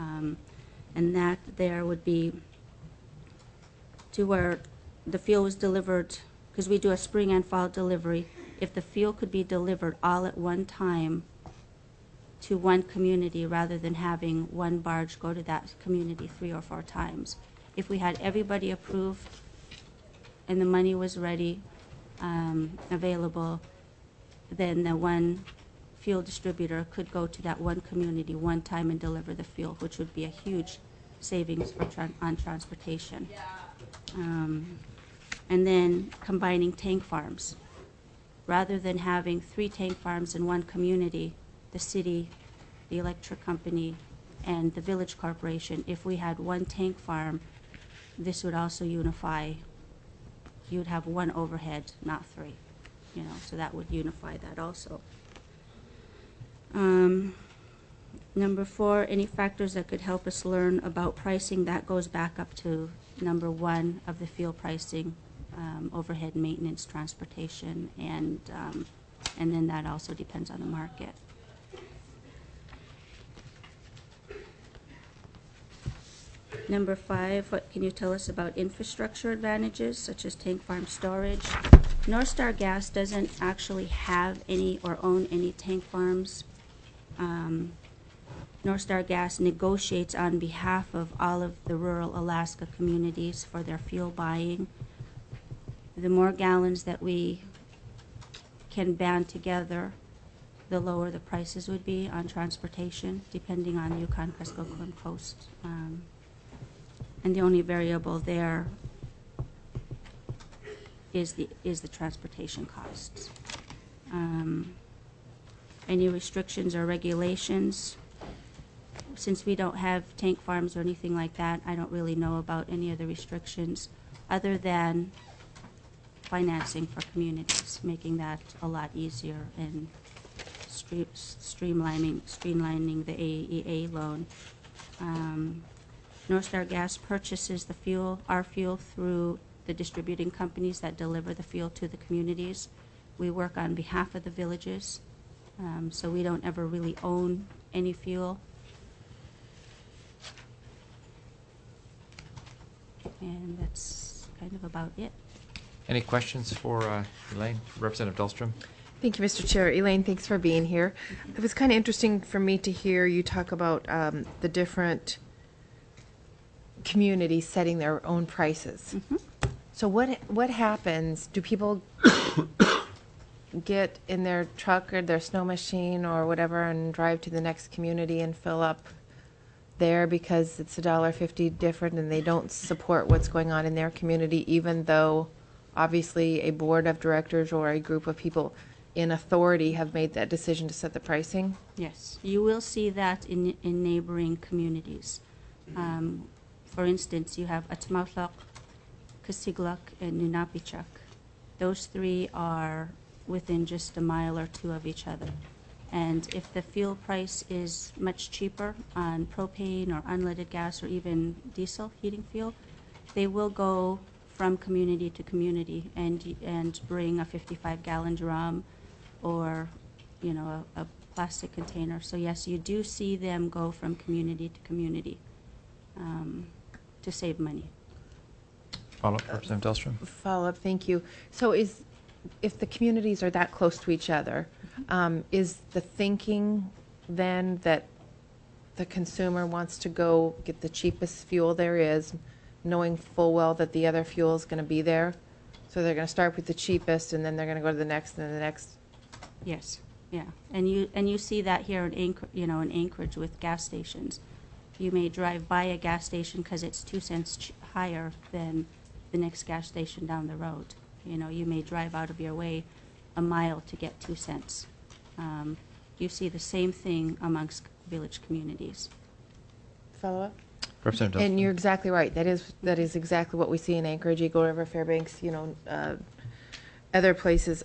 And that there would be to where the fuel was delivered, because we do a spring and fall delivery. If the fuel could be delivered all at one time to one community rather than having one barge go to that community 3 or 4 times. If we had everybody approved and the money was ready, available, then the one fuel distributor could go to that one community one time and deliver the fuel, which would be a huge savings for on transportation. And then combining tank farms. Rather than having 3 tank farms in one community, the city, the electric company, and the village corporation, if we had one tank farm, this would also unify. You would have one overhead, not 3, so that would unify that also. Number 4, any factors that could help us learn about pricing, that goes back up to number 1 of the fuel pricing, overhead, maintenance, transportation, and then that also depends on the market. Number 5, what can you tell us about infrastructure advantages, such as tank farm storage? North Star Gas doesn't actually have any or own any tank farms. North Star Gas negotiates on behalf of all of the rural Alaska communities for their fuel buying. The more gallons that we can band together, the lower the prices would be on transportation, depending on Yukon-Kuskokwim coast. And the only variable there is the transportation costs. Any restrictions or regulations? Since we don't have tank farms or anything like that, I don't really know about any of the restrictions other than financing for communities, making that a lot easier and streamlining the AEA loan. North Star Gas purchases the fuel, our fuel, through the distributing companies that deliver the fuel to the communities. We work on behalf of the villages, so we don't ever really own any fuel. And that's kind of about it. Any questions for Elaine? Representative Dahlstrom? Thank you, Mr. Chair. Elaine, thanks for being here. It was kind of interesting for me to hear you talk about the different communities setting their own prices. Mm-hmm. So what happens? Do people get in their truck or their snow machine or whatever and drive to the next community and fill up there because it's $1.50 different and they don't support what's going on in their community, even though obviously a board of directors or a group of people in authority have made that decision to set the pricing? Yes, you will see that in neighboring communities. For instance, you have Atmatlaq, Kasiglak, and Nunapichak. Those three are within just a mile or two of each other. And if the fuel price is much cheaper on propane or unleaded gas or even diesel heating fuel, they will go from community to community and bring a 55-gallon drum or, you know, a plastic container. So yes, you do see them go from community to community to save money. Follow-up, Representative Dahlstrom? Follow-up, thank you. So if the communities are that close to each other, is the thinking then that the consumer wants to go get the cheapest fuel there is, knowing full well that the other fuel is going to be there? So they're going to start with the cheapest, and then they're going to go to the next, and then the next? Yes, yeah, and you see that here in Anchorage with gas stations. You may drive by a gas station because it's 2 cents higher than the next gas station down the road. You know, you may drive out of your way a mile to get 2 cents. You see the same thing amongst village communities. Follow-up? Representative And Dahlstrom? you're exactly right. That is exactly what we see in Anchorage, Eagle River, Fairbanks, other places.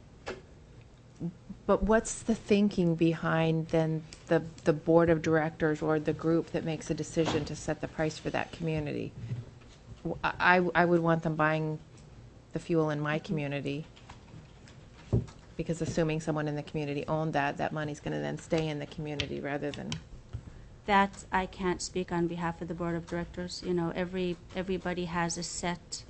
But what's the thinking behind then the board of directors or the group that makes a decision to set the price for that community? I would want them buying the fuel in my community, because assuming someone in the community owned that money's going to then stay in the community rather than... That I can't speak on behalf of the board of directors. You know, everybody has a set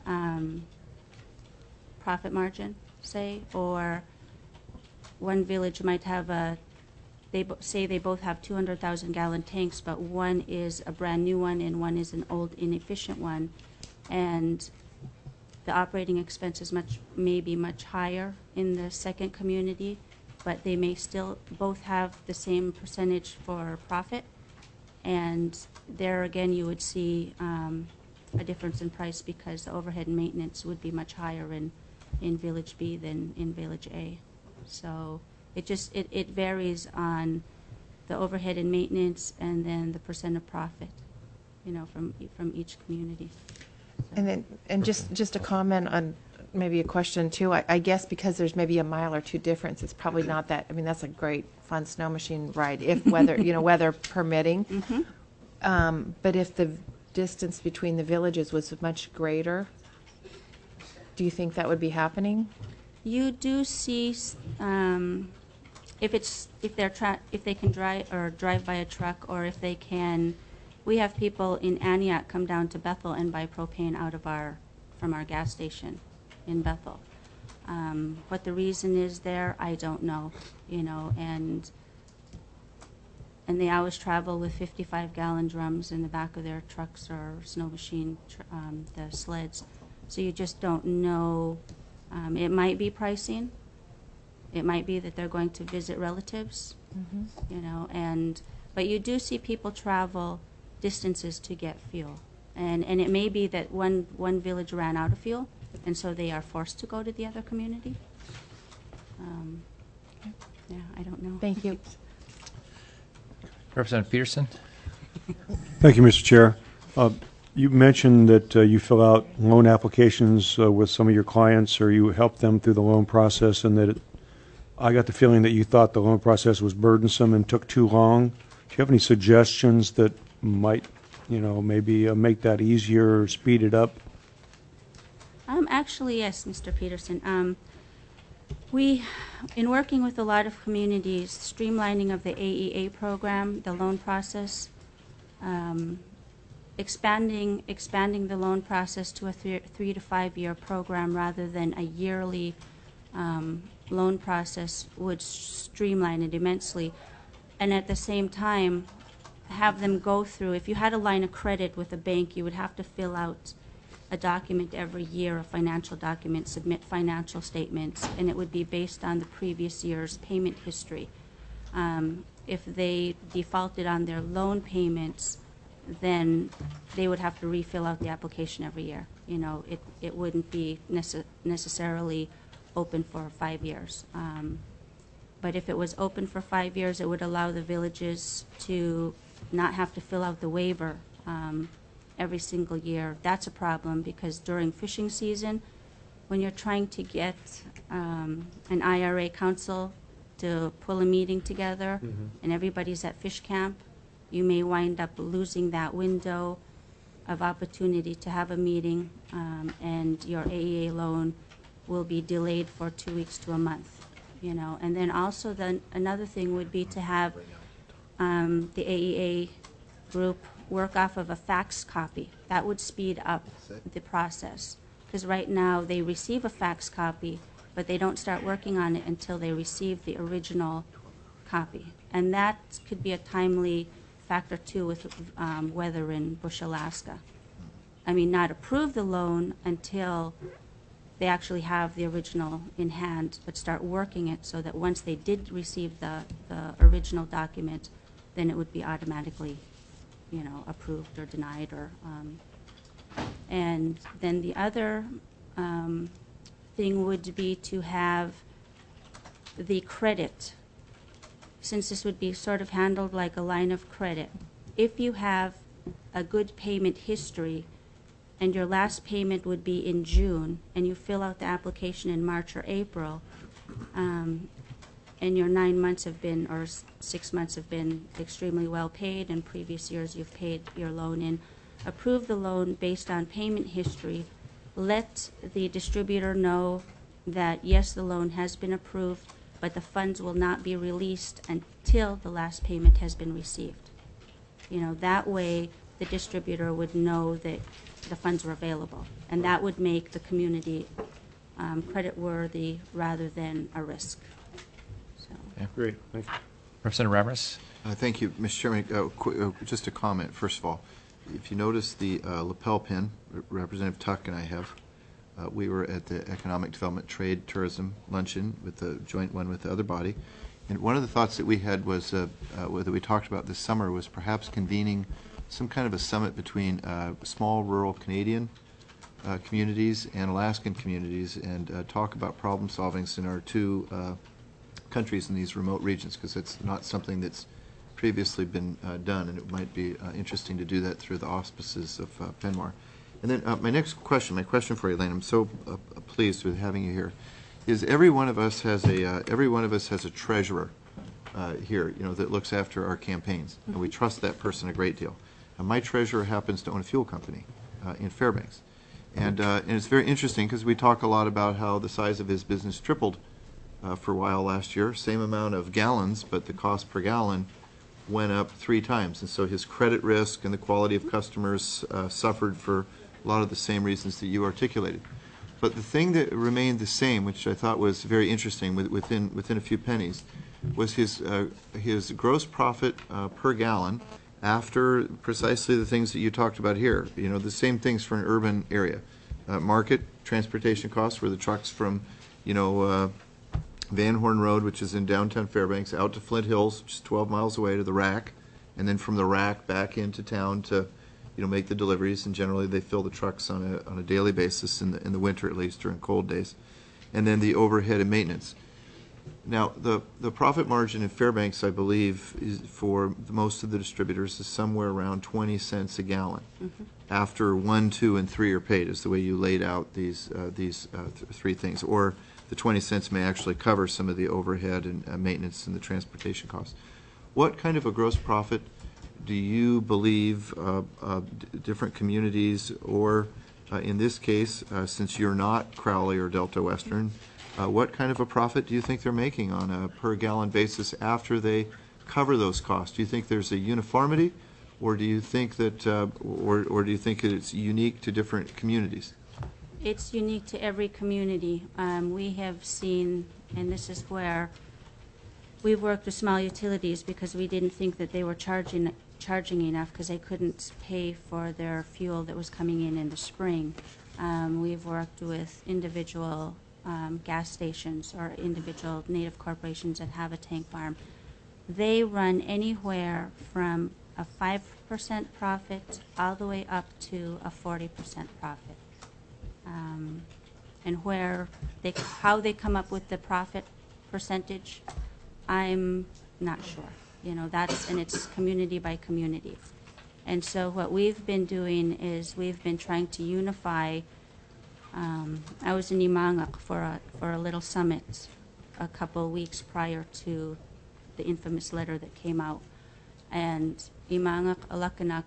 profit margin, say, or one village might have they both have 200,000-gallon tanks, but one is a brand new one and one is an old inefficient one, and the operating expense may be much higher in the second community, but they may still both have the same percentage for profit. And there again, you would see a difference in price because the overhead and maintenance would be much higher in Village B than in Village A. So it varies on the overhead and maintenance and then the percent of profit, from each community. So. And just a comment on maybe a question too. I guess because there's maybe a mile or two difference, it's probably not that. I mean, that's a great fun snow machine ride if weather weather permitting. Mm-hmm. But if the distance between the villages was much greater, do you think that would be happening? You do see if they can drive by a truck, or if they can. We have people in Antioch come down to Bethel and buy propane from our gas station in Bethel. What the reason is there, I don't know. And they always travel with 55-gallon drums in the back of their trucks or snow machine, the sleds. So you just don't know. It might be pricing. It might be that they're going to visit relatives, but you do see people travel distances to get fuel. And it may be that one village ran out of fuel, and so they are forced to go to the other community. I don't know. Thank you. Representative Peterson? Thank you, Mr. Chair. You mentioned that you fill out loan applications with some of your clients, or you help them through the loan process, and that I got the feeling that you thought the loan process was burdensome and took too long. Do you have any suggestions that might, maybe make that easier or speed it up? Actually, yes, Mr. Peterson. We, in working with a lot of communities, streamlining of the AEA program, the loan process, expanding the loan process to a 3 to 5 year program rather than a yearly loan process would streamline it immensely. And at the same time, have them go through, if you had a line of credit with a bank, you would have to fill out a document every year, a financial document, submit financial statements, and it would be based on the previous year's payment history. If they defaulted on their loan payments, then they would have to refill out the application every year. You know, it wouldn't be necessarily open for 5 years. But if it was open for 5 years, it would allow the villages to not have to fill out the waiver every single year. That's a problem because during fishing season, when you're trying to get an IRA council to pull a meeting together and everybody's at fish camp, you may wind up losing that window of opportunity to have a meeting, and your AEA loan will be delayed for 2 weeks to a month. You know, and then also another thing would be to have the AEA group work off of a fax copy. That would speed up the process. Because right now they receive a fax copy, but they don't start working on it until they receive the original copy. And that could be a timely factor too with weather in Bush, Alaska. I mean, not approve the loan until they actually have the original in hand, but start working it so that once they did receive the original document, then it would be automatically, you know, approved or denied. Or and then the other thing would be to have the credit, since this would be sort of handled like a line of credit. If you have a good payment history and your last payment would be in June, and you fill out the application in March or April, and your 9 months have been, or 6 months have been extremely well paid, and previous years you've paid your loan in, approve the loan based on payment history. Let the distributor know that yes, the loan has been approved, but the funds will not be released until the last payment has been received. You know, that way the distributor would know that the funds were available, and that would make the community credit-worthy rather than a risk. So. Okay. Great, thank you. Representative Ramirez? Thank you, Mr. Chairman. Just a comment, first of all. If you notice the lapel pin, Representative Tuck and I have, we were at the Economic Development Trade Tourism Luncheon with the joint one with the other body. And one of the thoughts that we had was, that we talked about this summer, was perhaps convening some kind of a summit between small rural Canadian communities and Alaskan communities, and talk about problem solvings in our two countries in these remote regions, because it's not something that's previously been done, and it might be interesting to do that through the auspices of Penmar. And then my question for you, Elaine, I'm so pleased with having you here, is every one of us has a treasurer here, you know, that looks after our campaigns, and we trust that person a great deal. And my treasurer happens to own a fuel company in Fairbanks, and it's very interesting because we talk a lot about how the size of his business tripled for a while last year, same amount of gallons, but the cost per gallon went up 3 times, and so his credit risk and the quality of customers suffered for a lot of the same reasons that you articulated. But the thing that remained the same, which I thought was very interesting within a few pennies, was his gross profit per gallon after precisely the things that you talked about here. You know, the same things for an urban area. Market, transportation costs, where the trucks from, you know, Van Horn Road, which is in downtown Fairbanks, out to Flint Hills, which is 12 miles away, to the rack, and then from the rack back into town to, you know, make the deliveries. And generally they fill the trucks on a daily basis in the winter, at least during cold days. And then the overhead and maintenance. Now the profit margin in Fairbanks, I believe, is for most of the distributors is somewhere around 20 cents a gallon. After 1, 2, and 3 are paid, is the way you laid out these 3 things. Or the 20 cents may actually cover some of the overhead and maintenance and the transportation costs. What kind of a gross profit do you believe different communities or In this case, since you're not Crowley or Delta Western, what kind of a profit do you think they're making on a per gallon basis after they cover those costs? Do you think there's a uniformity, or do you think that, or do you think that it's unique to different communities? It's unique to every community. We have seen, and this is where we've worked with small utilities because we didn't think that they were charging enough because they couldn't pay for their fuel that was coming in the spring. We've worked with individual gas stations or individual native corporations that have a tank farm. They run anywhere from a 5% profit all the way up to a 40% profit. And how they come up with the profit percentage, I'm not sure. You know, and it's community by community. And so what we've been doing is we've been trying to unify. I was in Imangak for a little summit a couple of weeks prior to the infamous letter that came out. And Imangak, Alakanak,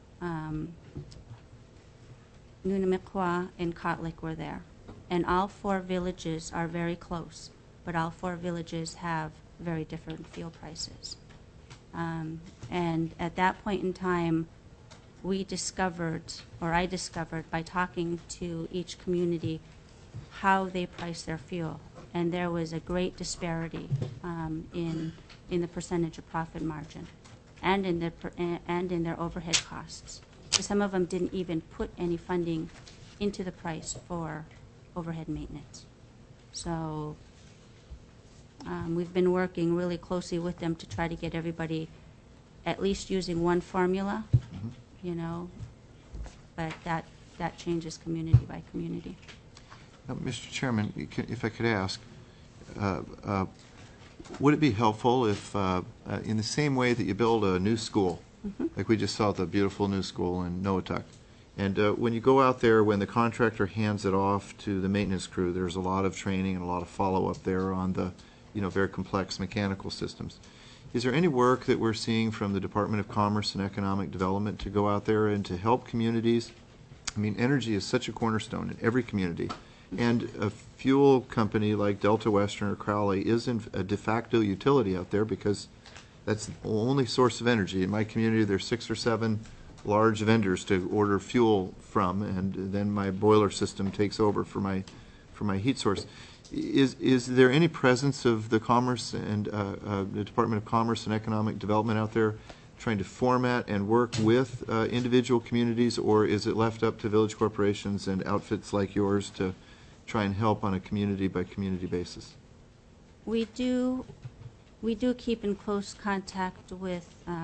Nunamikwa, and Kotlik were there. And all 4 villages are very close, but all 4 villages have very different fuel prices. And at that point in time, I discovered by talking to each community how they price their fuel. And there was a great disparity in the percentage of profit margin and in their overhead costs. So some of them didn't even put any funding into the price for overhead maintenance. So we've been working really closely with them to try to get everybody at least using one formula, you know, but that changes community by community. Now, Mr. Chairman, if I could ask, would it be helpful if, in the same way that you build a new school, like we just saw the beautiful new school in Noatak, and when you go out there, when the contractor hands it off to the maintenance crew, there's a lot of training and a lot of follow-up there on the, you know, very complex mechanical systems. Is there any work that we're seeing from the Department of Commerce and Economic Development to go out there and to help communities? I mean, energy is such a cornerstone in every community. And a fuel company like Delta Western or Crowley isn't a de facto utility out there because that's the only source of energy. In my community, there's 6 or 7 large vendors to order fuel from, and then my boiler system takes over for my heat source. Is there any presence of the Commerce and the Department of Commerce and Economic Development out there trying to format and work with individual communities, or is it left up to village corporations and outfits like yours to try and help on a community by community basis? We do keep in close contact with,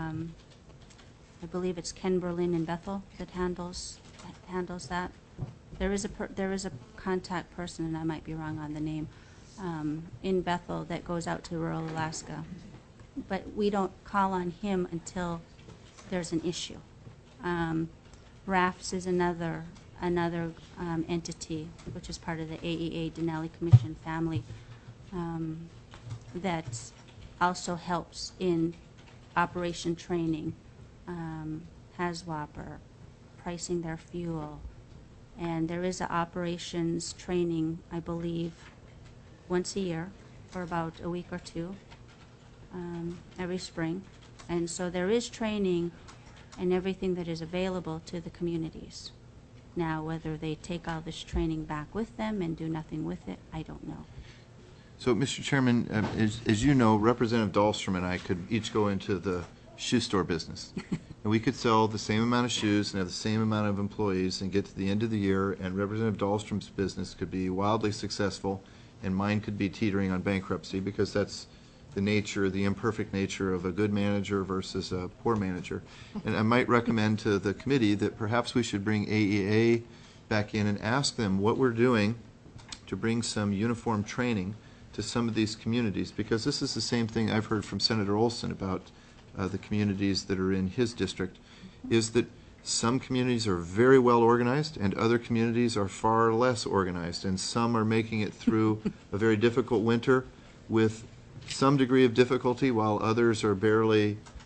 I believe it's Ken Berlin in Bethel that handles that. There is a contact person, and I might be wrong on the name, in Bethel that goes out to rural Alaska. But we don't call on him until there's an issue. RAFS is another entity, which is part of the AEA Denali Commission family, that also helps in operation training, HAZWOP, pricing their fuel. And there is an operations training, I believe, once a year for about a week or 2, every spring. And so there is training and everything that is available to the communities. Now, whether they take all this training back with them and do nothing with it, I don't know. So, Mr. Chairman, as you know, Representative Dahlstrom and I could each go into the shoe store business. And we could sell the same amount of shoes and have the same amount of employees and get to the end of the year, and Representative Dahlstrom's business could be wildly successful and mine could be teetering on bankruptcy, because that's the nature, the imperfect nature of a good manager versus a poor manager. And I might recommend to the committee that perhaps we should bring AEA back in and ask them what we're doing to bring some uniform training to some of these communities, because this is the same thing I've heard from Senator Olson about the communities that are in his district, is that some communities are very well organized and other communities are far less organized, and some are making it through a very difficult winter with some degree of difficulty, while others are barely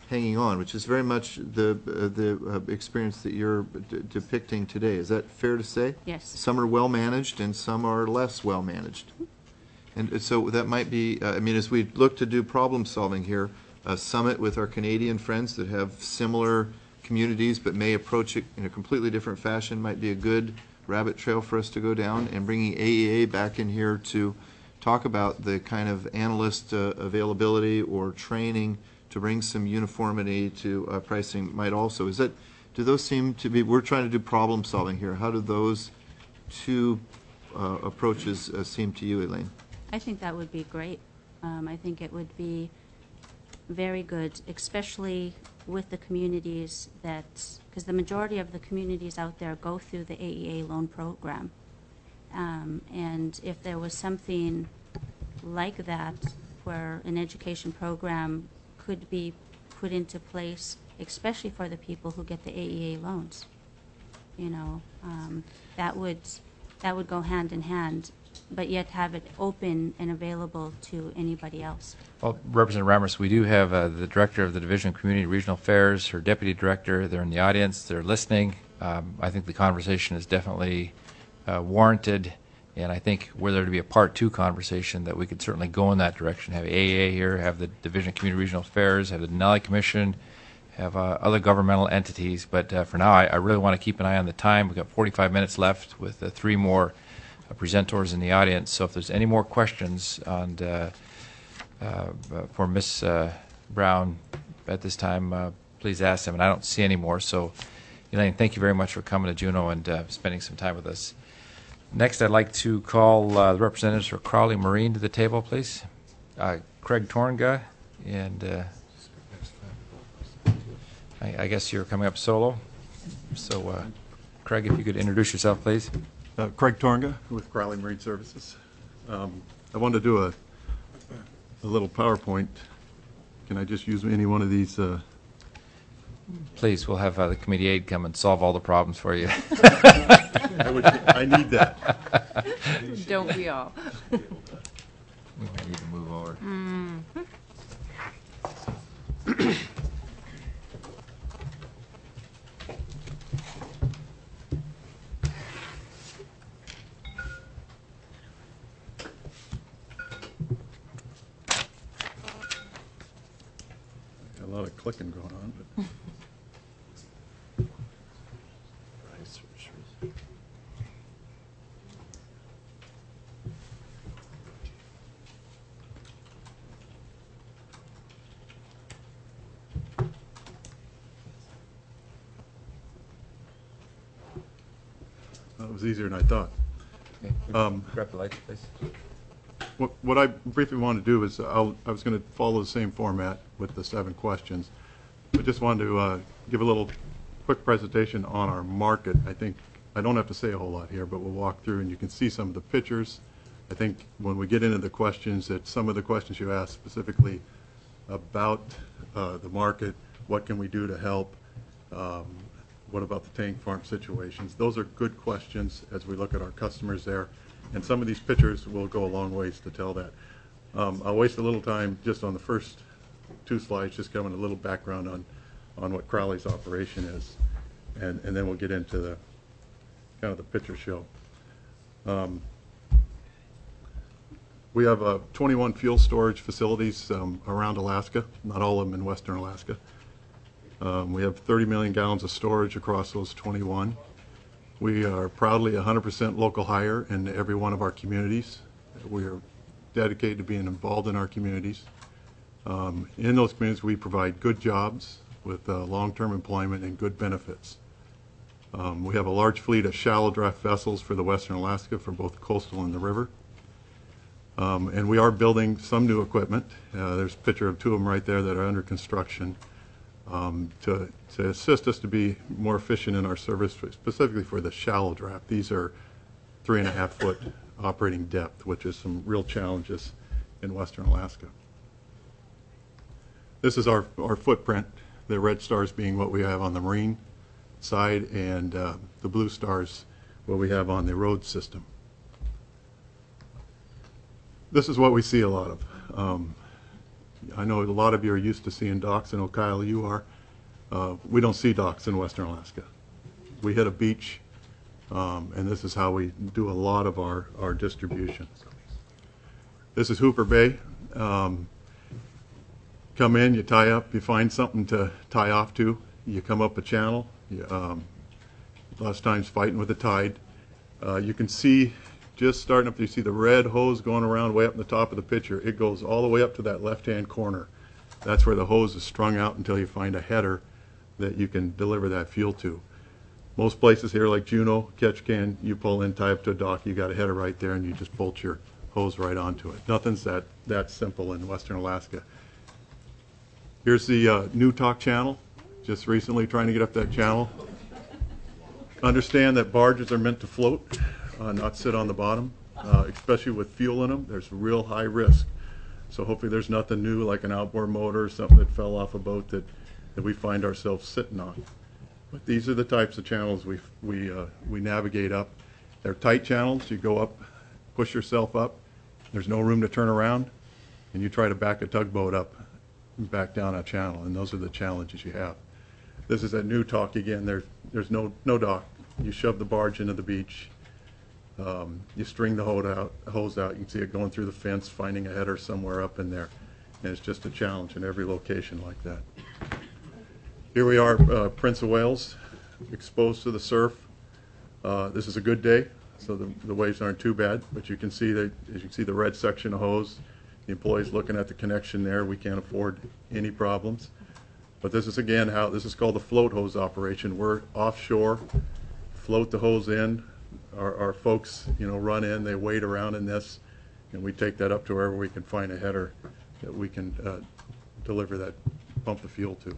hanging on, which is very much the experience that you're depicting today. Is that fair to say? Yes. Some are well managed and some are less well managed. And so that might be, I mean, as we look to do problem solving here, a summit with our Canadian friends that have similar communities but may approach it in a completely different fashion might be a good rabbit trail for us to go down, and bringing AEA back in here to talk about the kind of analyst availability or training to bring some uniformity to pricing might also. Do those seem to be, we're trying to do problem solving here. How do those two approaches seem to you, Elaine? I think that would be great. I think it would be very good, especially with the communities because the majority of the communities out there go through the AEA loan program. And if there was something like that where an education program could be put into place, especially for the people who get the AEA loans, that would go hand in hand, but yet have it open and available to anybody else. Well, Representative Ramos, we do have the Director of the Division of Community and Regional Affairs, her Deputy Director. They're in the audience. They're listening. I think the conversation is definitely warranted, and I think were there to be a part 2 conversation that we could certainly go in that direction, have AAA here, have the Division of Community and Regional Affairs, have the Denali Commission, have other governmental entities. But for now, I really want to keep an eye on the time. We've got 45 minutes left with 3 more presenters in the audience. So if there's any more questions on for Ms. Brown at this time, please ask them. And I don't see any more. So, Elaine, thank you very much for coming to Juneau and spending some time with us. Next, I'd like to call the representatives for Crowley Marine to the table, please. Craig Tornga, and I guess you're coming up solo. So, Craig, if you could introduce yourself, please. Craig Tornga with Crowley Marine Services. I wanted to do a little PowerPoint. Can I just use any one of these? Please, we'll have the committee aide come and solve all the problems for you. I need that. Don't we all? We might need to move over. A lot of clicking going on, but that was easier than I thought. Okay. Grab the lights, please. What I briefly want to do is I was going to follow the same format with the 7 questions. I just wanted to give a little quick presentation on our market. I think I don't have to say a whole lot here, but we'll walk through and you can see some of the pictures. I think when we get into the questions, that some of the questions you asked specifically about the market, what can we do to help, what about the tank farm situations, those are good questions as we look at our customers there. And some of these pictures will go a long ways to tell that. I'll waste a little time just on the first 2 slides, just giving a little background on what Crowley's operation is. And then we'll get into the kind of the picture show. We have 21 fuel storage facilities around Alaska, not all of them in western Alaska. We have 30 million gallons of storage across those 21. We are proudly 100% local hire in every one of our communities. We are dedicated to being involved in our communities. In those communities, we provide good jobs with long-term employment and good benefits. We have a large fleet of shallow draft vessels for the western Alaska for both coastal and the river. And we are building some new equipment. There's a picture of 2 of them right there that are under construction. To assist us to be more efficient in our service, specifically for the shallow draft. These are 3.5-foot operating depth, which is some real challenges in western Alaska. This is our footprint, the red stars being what we have on the marine side, and the blue stars what we have on the road system. This is what we see a lot of. I know a lot of you are used to seeing docks, and Kyle, you are. We don't see docks in Western Alaska. We hit a beach, and this is how we do a lot of our distribution. This is Hooper Bay. Come in, you tie up, you find something to tie off to, you come up a channel, lots of times fighting with the tide. You can see, just starting up, you see the red hose going around way up in the top of the picture. It goes all the way up to that left-hand corner. That's where the hose is strung out until you find a header that you can deliver that fuel to. Most places here, like Juneau, Ketchikan, you pull in, tie up to a dock, you got a header right there, and you just bolt your hose right onto it. Nothing's that simple in Western Alaska. Here's the new talk channel. Just recently trying to get up that channel. Understand that barges are meant to float, not sit on the bottom, especially with fuel in them. There's real high risk. So hopefully there's nothing new like an outboard motor or something that fell off a boat that we find ourselves sitting on. But these are the types of channels we navigate up. They're tight channels. You go up, push yourself up. There's no room to turn around, and you try to back a tugboat up and back down a channel, and those are the challenges you have. This is a new talk again. There's no dock. You shove the barge into the beach. You string the hose out. You can see it going through the fence, finding a header somewhere up in there. And it's just a challenge in every location like that. Here we are, Prince of Wales, exposed to the surf. This is a good day, so the waves aren't too bad. But you can see that, as you can see, the red section of hose. The employee's looking at the connection there. We can't afford any problems. But this is, again, this is called the float hose operation. We're offshore, float the hose in. Our folks, run in, they wait around in this, and we take that up to wherever we can find a header that we can pump the fuel to.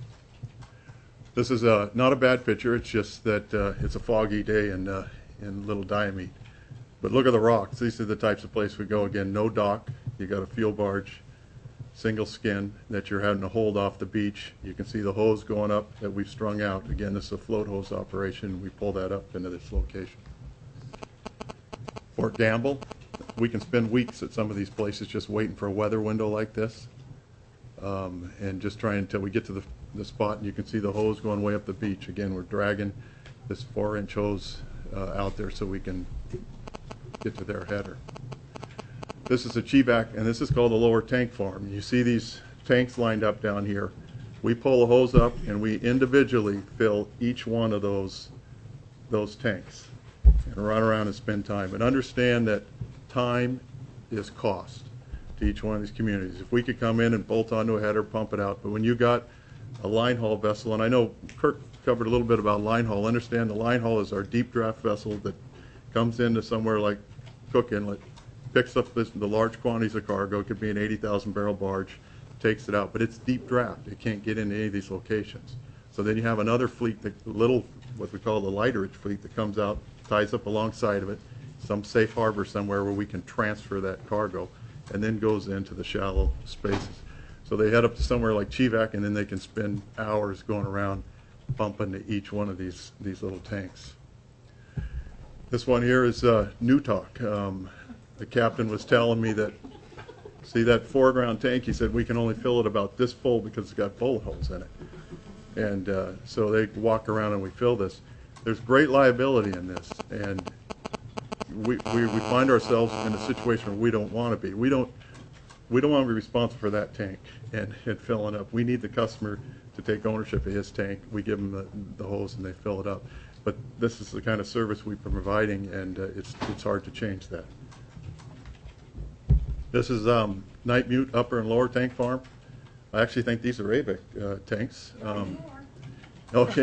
This is not a bad picture. It's just that it's a foggy day in Little Diomede. But look at the rocks. These are the types of place we go. Again, no dock. You got a fuel barge, single skin that you're having to hold off the beach. You can see the hose going up that we've strung out. Again, this is a float hose operation. We pull that up into this location. Fort Gamble, we can spend weeks at some of these places just waiting for a weather window like this, and just trying until we get to the spot, and you can see the hose going way up the beach. Again, we're dragging this 4-inch hose out there so we can get to their header. This is a Chivac, and this is called the lower tank farm. You see these tanks lined up down here. We pull the hose up, and we individually fill each one of those tanks and run around and spend time. And understand that time is cost to each one of these communities. If we could come in and bolt onto a header, pump it out, but when you got a line haul vessel, and I know Kirk covered a little bit about line haul. Understand the line haul is our deep draft vessel that comes into somewhere like Cook Inlet, picks up the large quantities of cargo. It could be an 80,000 barrel barge, takes it out, but it's deep draft. It can't get into any of these locations. So then you have another fleet, what we call the lighterage fleet, that comes out, ties up alongside of it, some safe harbor somewhere where we can transfer that cargo, and then goes into the shallow spaces. So they head up to somewhere like Chivac, and then they can spend hours going around pumping to each one of these little tanks. This one here is New Talk. The captain was telling me that, see that foreground tank, he said we can only fill it about this full because it's got bullet holes in it. And so they walk around and we fill this. There's great liability in this, and we find ourselves in a situation where we don't want to be. We don't want to be responsible for that tank and filling up. We need the customer to take ownership of his tank. We give them the hose and they fill it up. But this is the kind of service we're providing, and it's hard to change that. This is Night Mute Upper and Lower Tank Farm. I actually think these are AVIC tanks. Okay.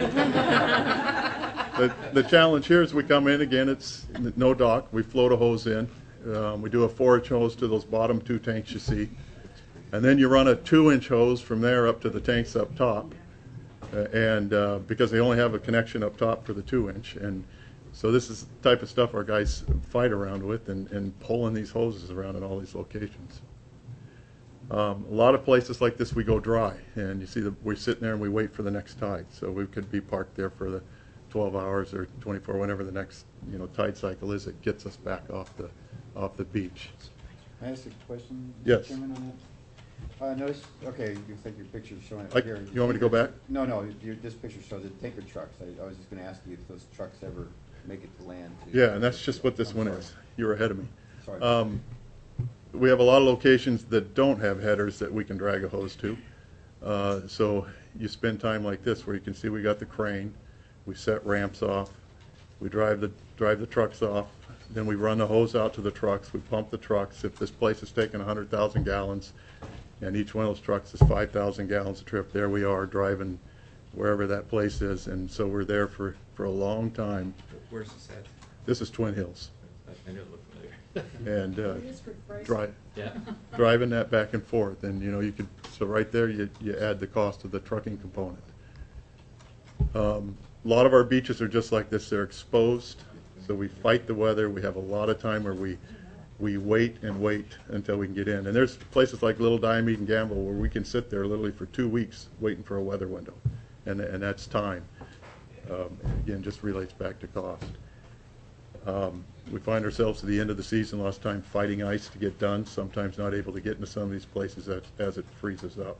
The challenge here is we come in, again, it's no dock. We float a hose in. We do a 4-inch hose to those bottom 2 tanks you see. And then you run a 2-inch hose from there up to the tanks up top. And because they only have a connection up top for the 2-inch. And so this is the type of stuff our guys fight around with and pulling these hoses around in all these locations. A lot of places like this we go dry, and you see we're sitting there and we wait for the next tide. So we could be parked there for the 12 hours or 24, whenever the next tide cycle is. It gets us back off the beach. Can I ask a question, Yes. Chairman, on Notice, okay, you think your picture's showing I- up here. you want me to go back? No, this picture shows the tanker trucks. I was just gonna ask you if those trucks ever make it to land. Yeah, and that's just what this I'm one sorry. is. You were ahead of me. Sorry. We have a lot of locations that don't have headers that we can drag a hose to. So you spend time like this where you can see we got the crane, we set ramps off, we drive the trucks off, then we run the hose out to the trucks, we pump the trucks. If this place is taking 100,000 gallons and each one of those trucks is 5,000 gallons a trip, there we are driving wherever that place is, and so we're there for a long time. Where's this at? This is Twin Hills. I knew it looked familiar. And Yeah. driving that back and forth, and you could, so right there you add the cost of the trucking component. A lot of our beaches are just like this. They're exposed, so we fight the weather. We have a lot of time where we wait and wait until we can get in. And there's places like Little Diomede and Gamble where we can sit there literally for 2 weeks waiting for a weather window, and that's time. Again, just relates back to cost. We find ourselves at the end of the season, lots of time fighting ice to get done, sometimes not able to get into some of these places as it freezes up.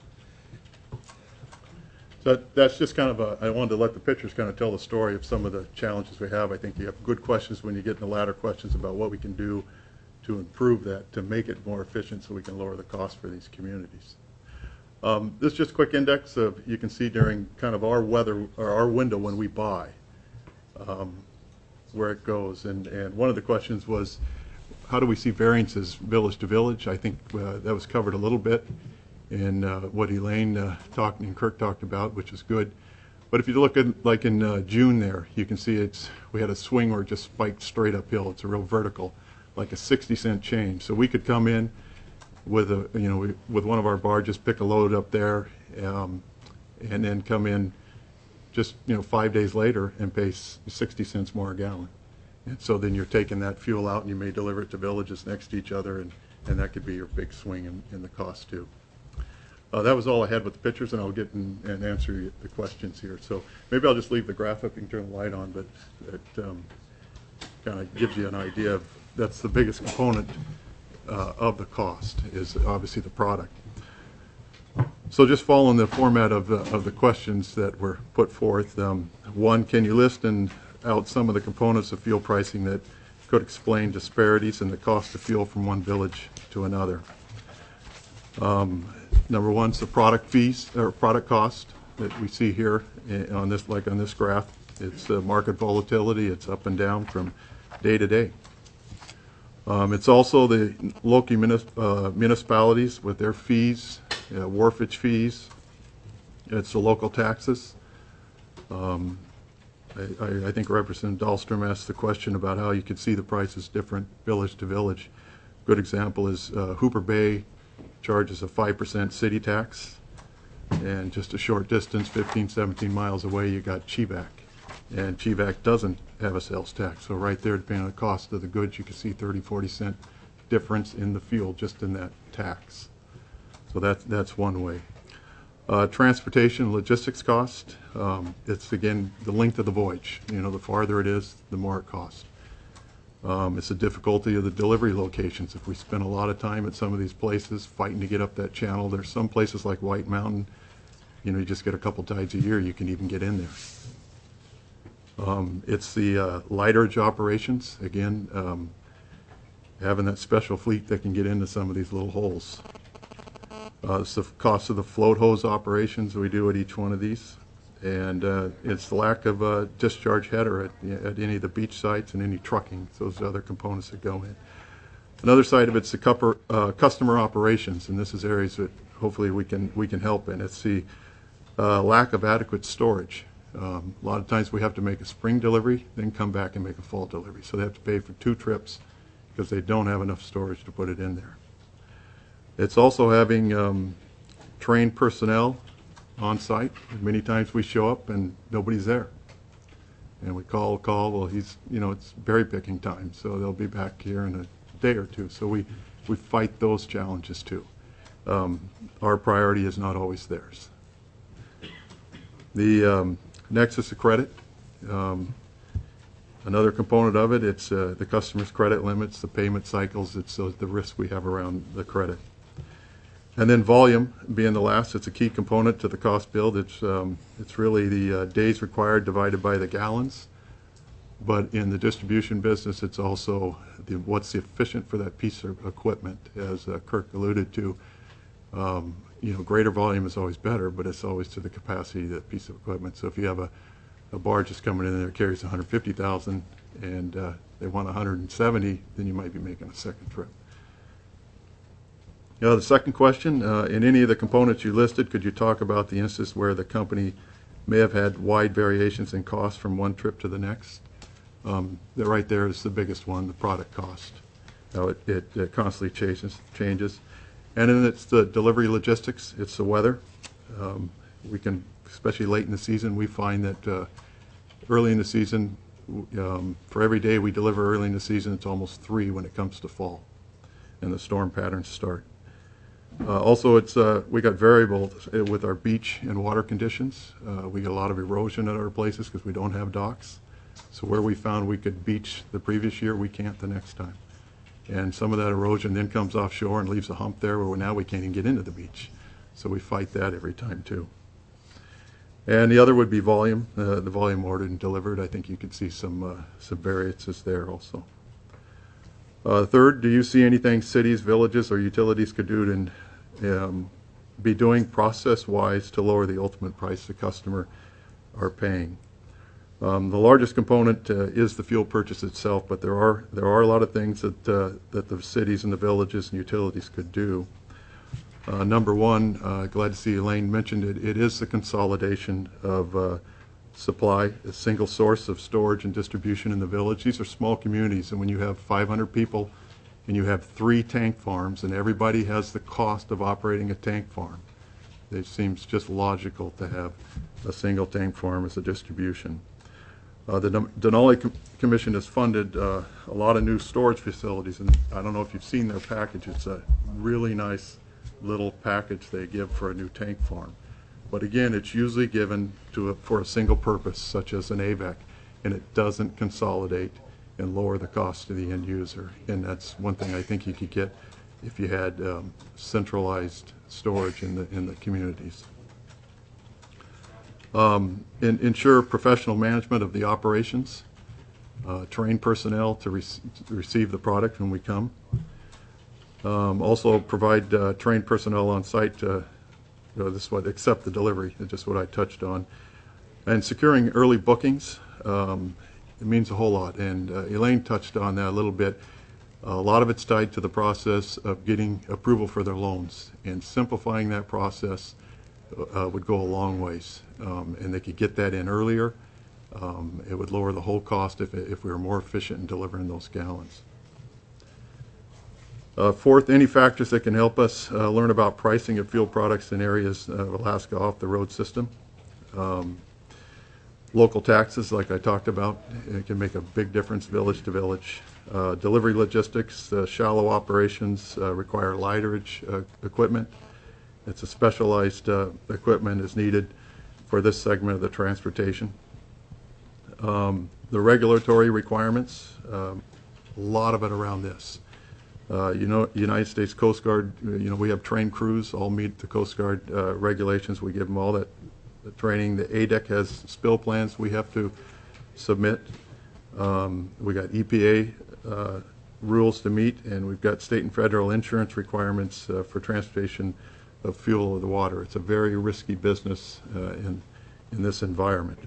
So that's just kind of I wanted to let the pictures kind of tell the story of some of the challenges we have. I think you have good questions when you get in the latter questions about what we can do to improve that, to make it more efficient so we can lower the cost for these communities. This is just a quick index of, you can see during kind of our weather, or our window when we buy, where it goes. And one of the questions was, how do we see variances village to village? I think that was covered a little bit in what Elaine talked and Kirk talked about, which is good. But if you look at, like in June there, you can see we had a swing where it just spiked straight uphill. It's a real vertical, like a 60-cent change. So we could come in with with one of our barges, pick a load up there, and then come in just 5 days later and pay 60 cents more a gallon. And so then you're taking that fuel out and you may deliver it to villages next to each other, and that could be your big swing in the cost too. That was all I had with the pictures, and I'll get and answer the questions here. So maybe I'll just leave the graph up. You can turn the light on, but it kind of gives you an idea of, that's the biggest component of the cost, is obviously the product. So just following the format of the questions that were put forth, one, can you list out some of the components of fuel pricing that could explain disparities in the cost of fuel from one village to another? Number one is the product fees, or product cost that we see here on this, like on this graph. It's market volatility. It's up and down from day to day. It's also the local municipalities with their fees, wharfage fees. It's the local taxes. I think Representative Dahlstrom asked the question about how you could see the prices different village to village. Good example is Hooper Bay charges a 5% city tax, and just a short distance, 15, 17 miles away, you got Chivac. And Chivac doesn't have a sales tax. So right there, depending on the cost of the goods, you can see 30, 40 cent difference in the fuel just in that tax. So that's one way. Transportation, logistics cost, it's again the length of the voyage. The farther it is, the more it costs. It's the difficulty of the delivery locations. If we spend a lot of time at some of these places fighting to get up that channel, there's some places like White Mountain, you just get a couple tides a year you can even get in there. It's the lighterage operations, again, having that special fleet that can get into some of these little holes. It's the cost of the float hose operations we do at each one of these. And it's the lack of a discharge header at any of the beach sites and any trucking. So those are other components that go in. Another side of it's the customer operations, and this is areas that hopefully we can help in. It's the lack of adequate storage. A lot of times we have to make a spring delivery, then come back and make a fall delivery. So they have to pay for 2 trips because they don't have enough storage to put it in there. It's also having trained personnel on site. Many times we show up and nobody's there. And we call, well, it's berry picking time, so they'll be back here in a day or two. So we fight those challenges too. Our priority is not always theirs. The nexus of credit, another component of it, it's the customer's credit limits, the payment cycles, it's the risk we have around the credit. And then volume being the last, it's a key component to the cost build. It's really the days required divided by the gallons. But in the distribution business, it's also what's efficient for that piece of equipment, as Kirk alluded to. Greater volume is always better, but it's always to the capacity of that piece of equipment. So if you have a barge that's coming in there that carries 150,000 and they want 170, then you might be making a second trip. The second question, in any of the components you listed, could you talk about the instance where the company may have had wide variations in cost from one trip to the next? That right there is the biggest one, the product cost. It constantly changes. And then it's the delivery logistics, it's the weather. We can, especially late in the season, we find that early in the season, for every day we deliver early in the season, it's almost 3 when it comes to fall, and the storm patterns start. Also, we got variables with our beach and water conditions. We get a lot of erosion at our places because we don't have docks. So where we found we could beach the previous year, we can't the next time. And some of that erosion then comes offshore and leaves a hump there where now we can't even get into the beach. So we fight that every time too. And the other would be volume, the volume ordered and delivered. I think you could see some variances there also. Third, do you see anything cities, villages, or utilities could do to be doing process-wise to lower the ultimate price the customer are paying? The largest component is the fuel purchase itself, but there are a lot of things that the cities and the villages and utilities could do. Number one, glad to see Elaine mentioned it. It is the consolidation of supply, a single source of storage and distribution in the village. These are small communities, and when you have 500 people and you have 3 tank farms and everybody has the cost of operating a tank farm, it seems just logical to have a single tank farm as a distribution. The Denali Commission has funded a lot of new storage facilities, and I don't know if you've seen their package. It's a really nice little package they give for a new tank farm. But again, it's usually given for a single purpose, such as an AVEC, and it doesn't consolidate and lower the cost to the end user. And that's one thing I think you could get if you had centralized storage in the communities. Ensure professional management of the operations, train personnel to receive the product when we come. Also provide trained personnel on site to accept the delivery, just what I touched on. And securing early bookings, it means a whole lot. And Elaine touched on that a little bit. A lot of it's tied to the process of getting approval for their loans, and simplifying that process would go a long ways. And they could get that in earlier. It would lower the whole cost if we were more efficient in delivering those gallons. Fourth, any factors that can help us learn about pricing of fuel products in areas of Alaska off the road system. Local taxes, like I talked about, it can make a big difference village to village. Delivery logistics, shallow operations require lighterage equipment. It's a specialized equipment is needed for this segment of the transportation. The regulatory requirements, a lot of it around this. United States Coast Guard, we have trained crews, all meet the Coast Guard regulations. We give them all that training. The ADEC has spill plans we have to submit. We got EPA rules to meet, and we've got state and federal insurance requirements for transportation of fuel over the water. It's a very risky business in this environment.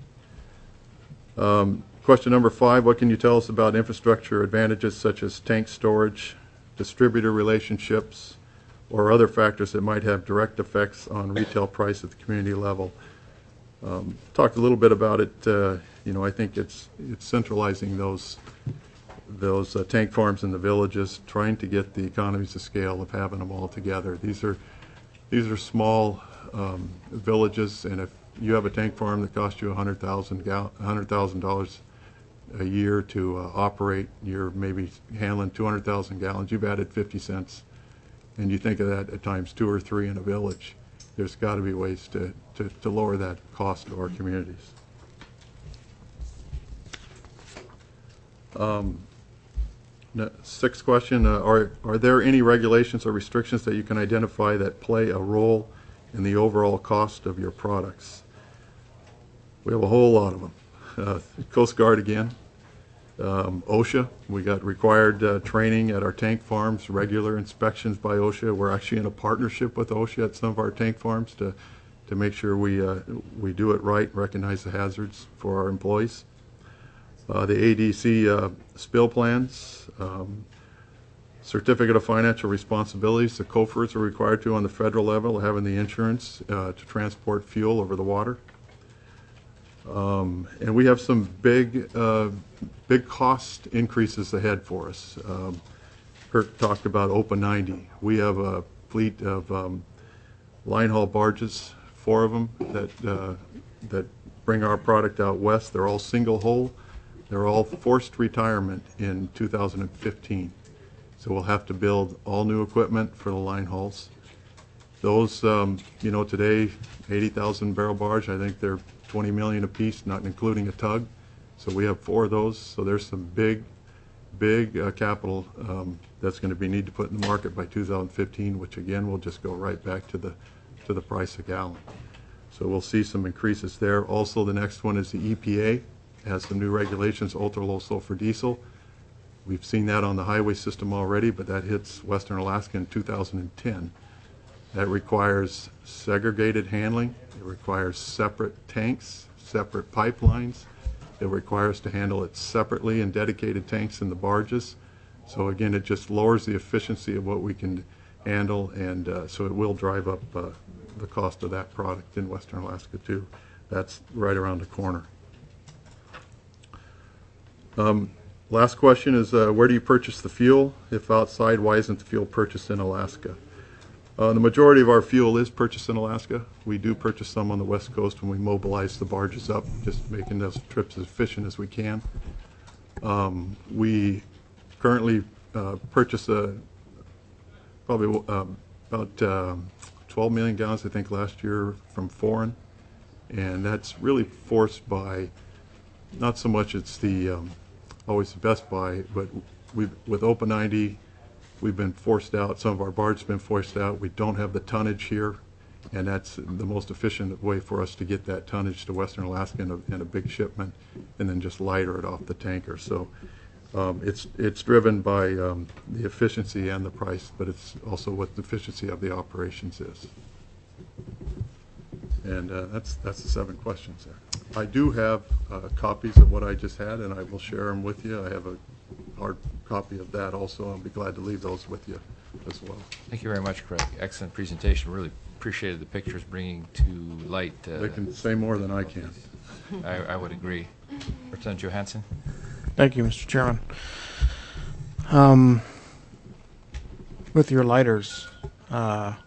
Question number 5, what can you tell us about infrastructure advantages such as tank storage, distributor relationships, or other factors that might have direct effects on retail price at the community level? Talked a little bit about it. I think it's centralizing those tank farms in the villages, trying to get the economies of scale of having them all together. These are small villages, and if you have a tank farm that costs you $100,000 a year to operate, you're maybe handling 200,000 gallons, you've added 50 cents, and you think of that at times 2 or 3 in a village. There's got to be ways to lower that cost to our communities. Sixth question, are there any regulations or restrictions that you can identify that play a role in the overall cost of your products? We have a whole lot of them. Coast Guard again, OSHA, we got required training at our tank farms, regular inspections by OSHA. We're actually in a partnership with OSHA at some of our tank farms to make sure we do it right, recognize the hazards for our employees. The ADC spill plans, certificate of financial responsibilities, the COFRs are required to on the federal level, having the insurance to transport fuel over the water. And we have some big cost increases ahead for us. Kirk talked about Open 90. We have a fleet of line haul barges, 4 of them that bring our product out west. They're all single hull. They're all forced retirement in 2015. So we'll have to build all new equipment for the line hauls. Those, today, 80,000 barrel barge, I think they're 20 million a piece, not including a tug. So we have 4 of those. So there's some big capital that's going to be need to put in the market by 2015, which again will just go right back to the price a gallon. So we'll see some increases there. Also, the next one is the EPA has some new regulations, ultra low sulfur diesel. We've seen that on the highway system already, but that hits Western Alaska in 2010. That requires segregated handling. It requires separate tanks, separate pipelines. It requires to handle it separately in dedicated tanks in the barges. So again, it just lowers the efficiency of what we can handle, and so it will drive up the cost of that product in Western Alaska too. That's right around the corner. Last question is, where do you purchase the fuel? If outside, why isn't the fuel purchased in Alaska? The majority of our fuel is purchased in Alaska. We do purchase some on the West Coast when we mobilize the barges up, just making those trips as efficient as we can. We currently purchase probably about 12 million gallons, I think, last year from foreign. And that's really forced by, not so much it's the always the best buy, but with Open 90, we've been forced out. Some of our barges have been forced out. We don't have the tonnage here, and that's the most efficient way for us to get that tonnage to Western Alaska in a big shipment, and then just lighter it off the tanker. So it's driven by the efficiency and the price, but it's also what the efficiency of the operations is. And that's the 7 questions there. I do have copies of what I just had, and I will share them with you. I have a hard copy of that also. I'll be glad to leave those with you as well. Thank you very much, Craig. Excellent presentation. Really appreciated the pictures bringing to light. They can say more than I can. I would agree. Representative Johansson. Thank you, Mr. Chairman. With your lighters, I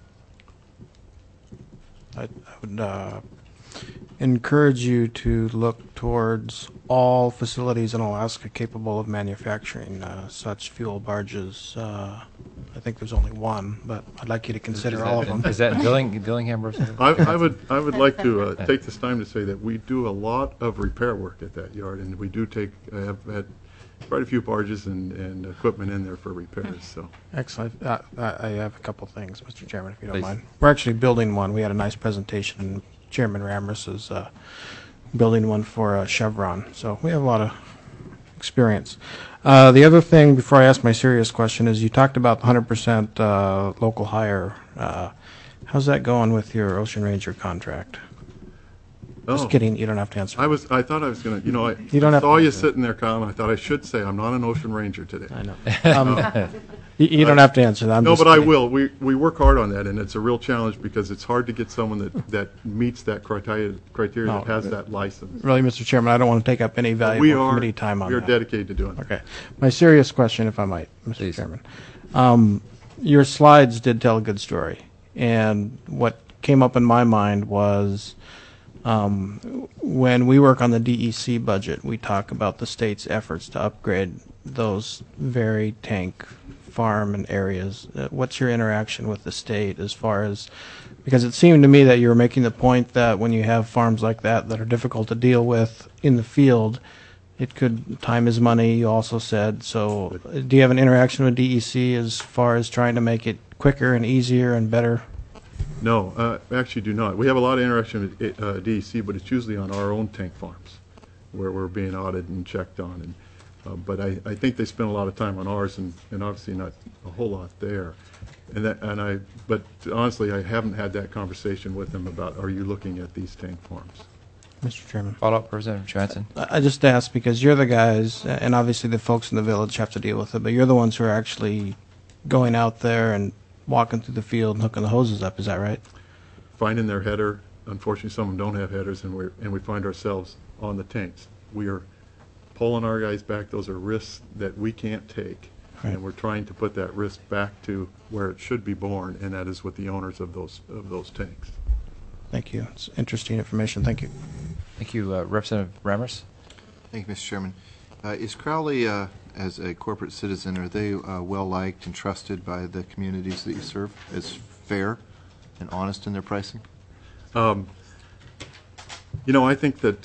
would encourage you to look towards all facilities in Alaska capable of manufacturing such fuel barges. I think there's only one, but I'd like you to consider all of them. Is that in Dillingham? I would like to take this time to say that we do a lot of repair work at that yard, and we do I have had quite a few barges and equipment in there for repairs. So excellent. I have a couple things, Mr. Chairman, if you don't mind. We're actually building one. We had a nice presentation, and Chairman Ramris is building one for Chevron. So we have a lot of experience. The other thing, before I ask my serious question, is you talked about 100% local hire. How's that going with your Ocean Ranger contract? Just kidding. You don't have to answer. I thought I was going to. I saw you sitting there, Colin. I thought I should say I'm not an Ocean Ranger today. I know. You don't have to answer that. No, but I will. We work hard on that, and it's a real challenge because it's hard to get someone that meets that criteria that has that license. Really, Mr. Chairman, I don't want to take up any valuable committee time on that. We are dedicated to doing that. Okay. My serious question, if I might, Mr. Chairman. Your slides did tell a good story, and what came up in my mind was when we work on the DEC budget, we talk about the state's efforts to upgrade those very tank farm and areas. What's your interaction with the state as far as, because it seemed to me that you were making the point that when you have farms like that that are difficult to deal with in the field, It could, time is money, you also said. So do you have an interaction with DEC as far as trying to make it quicker and easier and better? No, actually do not. We have a lot of interaction with DEC, but it's usually on our own tank farms where we're being audited and checked on. And, but I think they spend a lot of time on ours and obviously not a whole lot there. But honestly, I haven't had that conversation with them about, are you looking at these tank farms? Mr. Chairman. Follow-up, Representative Johnson. I just asked because you're the guys, and obviously the folks in the village have to deal with it, but you're the ones who are actually going out there and walking through the field and hooking the hoses up. Is that right? Finding their header. Unfortunately, some of them don't have headers, and we find ourselves on the tanks. We are pulling our guys back. Those are risks that we can't take, right. And we're trying to put that risk back to where it should be borne, and that is with the owners of those tanks. Thank you. It's interesting information. Thank you. Thank you, Representative Rammers. Thank you, Mr. Chairman. Is Crowley, as a corporate citizen, are they well-liked and trusted by the communities that you serve as fair and honest in their pricing? You know, I think that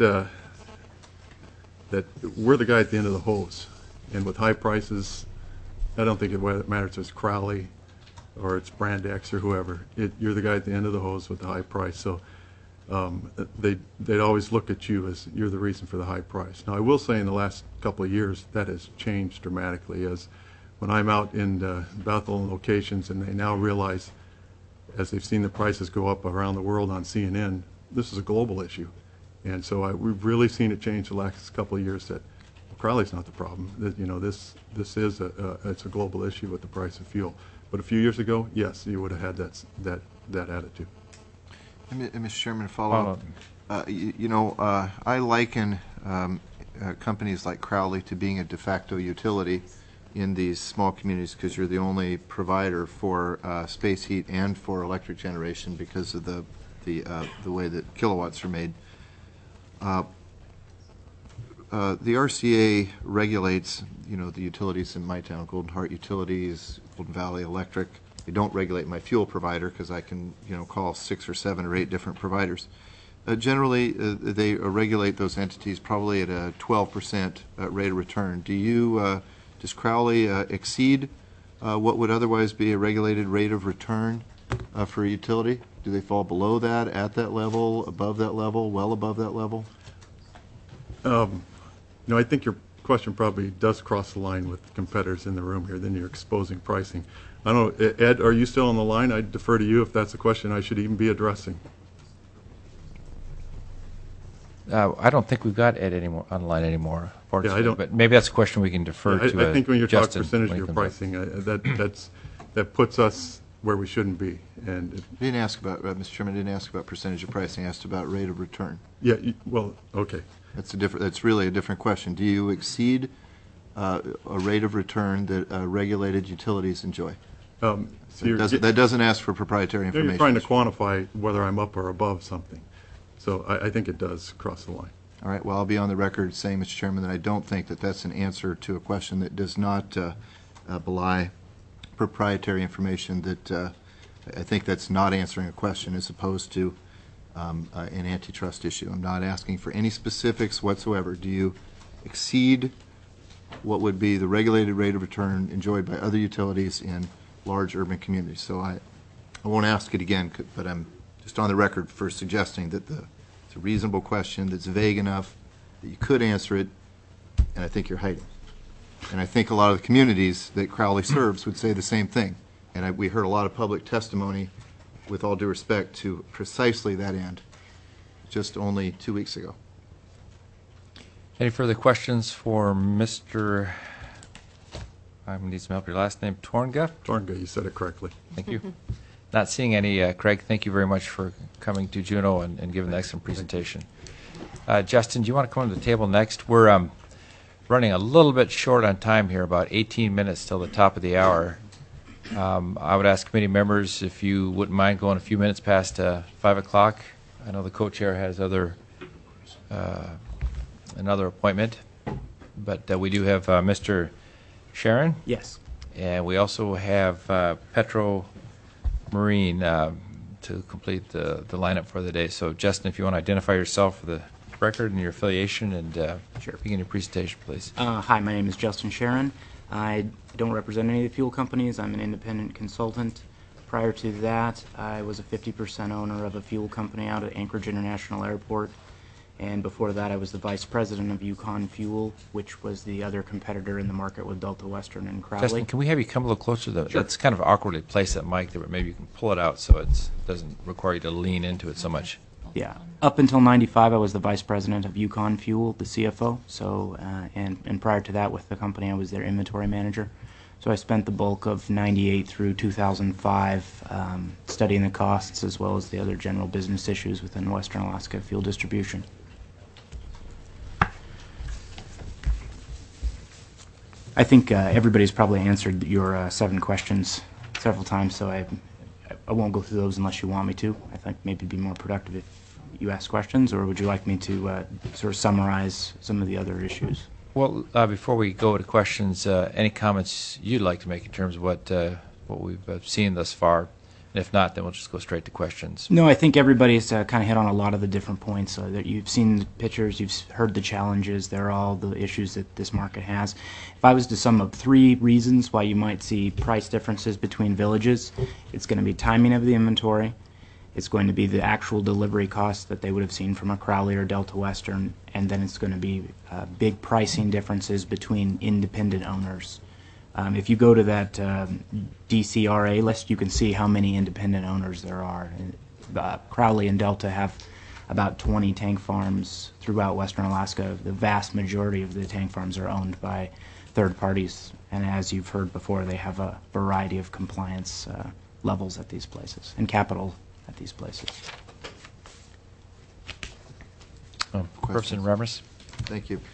that we're the guy at the end of the hose, and with high prices, I don't think it matters if it's Crowley or it's Brand X or whoever. You're the guy at the end of the hose with the high price. So they'd always look at you as you're the reason for the high price. Now, I will say in the last couple of years that has changed dramatically. As when I'm out in Bethel locations and they now realize, as they've seen the prices go up around the world on CNN, this is a global issue. And so we've really seen it change the last couple of years that Crowley's not the problem. That, you know, this is it's a global issue with the price of fuel. But a few years ago, yes, you would have had that attitude. And Mr. Chairman, follow up. You know, I liken companies like Crowley to being a de facto utility in these small communities because you're the only provider for space heat and for electric generation because of the way that kilowatts are made. The RCA regulates, you know, the utilities in my town, Golden Heart Utilities, Golden Valley Electric. They don't regulate my fuel provider because I can, you know, call 6 or 7 or 8 different providers. Generally, they regulate those entities probably at a 12% rate of return. Does Crowley exceed what would otherwise be a regulated rate of return for a utility? Do they fall below that, at that level, above that level, well above that level? No, I think your question probably does cross the line with competitors in the room here. Then you're exposing pricing. I don't know, Ed, are you still on the line? I'd defer to you if that's a question I should even be addressing. I don't think we've got Ed on the line anymore, fortunately. Yeah, I don't, but maybe that's a question we can defer to. I think when you're talking Justin, percentage of your pricing, that puts us where we shouldn't be. And didn't ask about, Mr. Chairman, didn't ask about percentage of pricing. I asked about rate of return. Yeah, well, okay. That's really a different question. Do you exceed a rate of return that regulated utilities enjoy? That doesn't ask for proprietary information. You're trying to quantify whether I'm up or above something. So I think it does cross the line. All right. Well, I'll be on the record saying, Mr. Chairman, that I don't think that that's an answer to a question that does not belie proprietary information. That I think that's not answering a question as opposed to an antitrust issue. I'm not asking for any specifics whatsoever. Do you exceed what would be the regulated rate of return enjoyed by other utilities in large urban communities? So I won't ask it again, but I'm just on the record for suggesting that it's a reasonable question that's vague enough that you could answer it, and I think you're hiding. And I think a lot of the communities that Crowley serves would say the same thing. And we heard a lot of public testimony, with all due respect, to precisely that end just only 2 weeks ago. Any further questions for Mr. I'm going to need some help. Your last name, Tornga? Tornga, you said it correctly. Thank you. Not seeing any. Craig, thank you very much for coming to Juneau and giving an excellent presentation. Justin, do you want to come to the table next? We're running a little bit short on time here, about 18 minutes till the top of the hour. I would ask committee members if you wouldn't mind going a few minutes past 5 o'clock. I know the co-chair has another appointment, but we do have Mr. Sharon. Yes. And we also have Petro Marine to complete the lineup for the day. So, Justin, if you want to identify yourself for the record and your affiliation, and Sure. begin your presentation, please. Hi, my name is Justin Sharon. I don't represent any of the fuel companies. I'm an independent consultant. Prior to that, I was a 50% owner of a fuel company out at Anchorage International Airport. And before that, I was the vice president of Yukon Fuel, which was the other competitor in the market with Delta Western and Crowley. Justin, can we have you come a little closer? Sure. That's kind of awkwardly placed, that mic there, but maybe you can pull it out so it doesn't require you to lean into it so much. Yeah. Up until '95, I was the vice president of Yukon Fuel, the CFO. So, and prior to that, with the company, I was their inventory manager. So I spent the bulk of '98 through 2005 studying the costs as well as the other general business issues within Western Alaska fuel distribution. I think everybody's probably answered your 7 questions several times, so I won't go through those unless you want me to. I think maybe it'd be more productive if you ask questions, or would you like me to sort of summarize some of the other issues? Well, before we go to questions, any comments you'd like to make in terms of what we've seen thus far? And if not, then we'll just go straight to questions. No, I think everybody's kind of hit on a lot of the different points. That you've seen the pictures, you've heard the challenges. They're all the issues that this market has. If I was to sum up 3 reasons why you might see price differences between villages, it's going to be timing of the inventory. It's going to be the actual delivery costs that they would have seen from a Crowley or Delta Western, and then it's going to be big pricing differences between independent owners. If you go to that DCRA list, you can see how many independent owners there are. Crowley and Delta have about 20 tank farms throughout Western Alaska. The vast majority of the tank farms are owned by third parties, and as you've heard before, they have a variety of compliance levels at these places and capital at these places. Person Reimers. Thank you.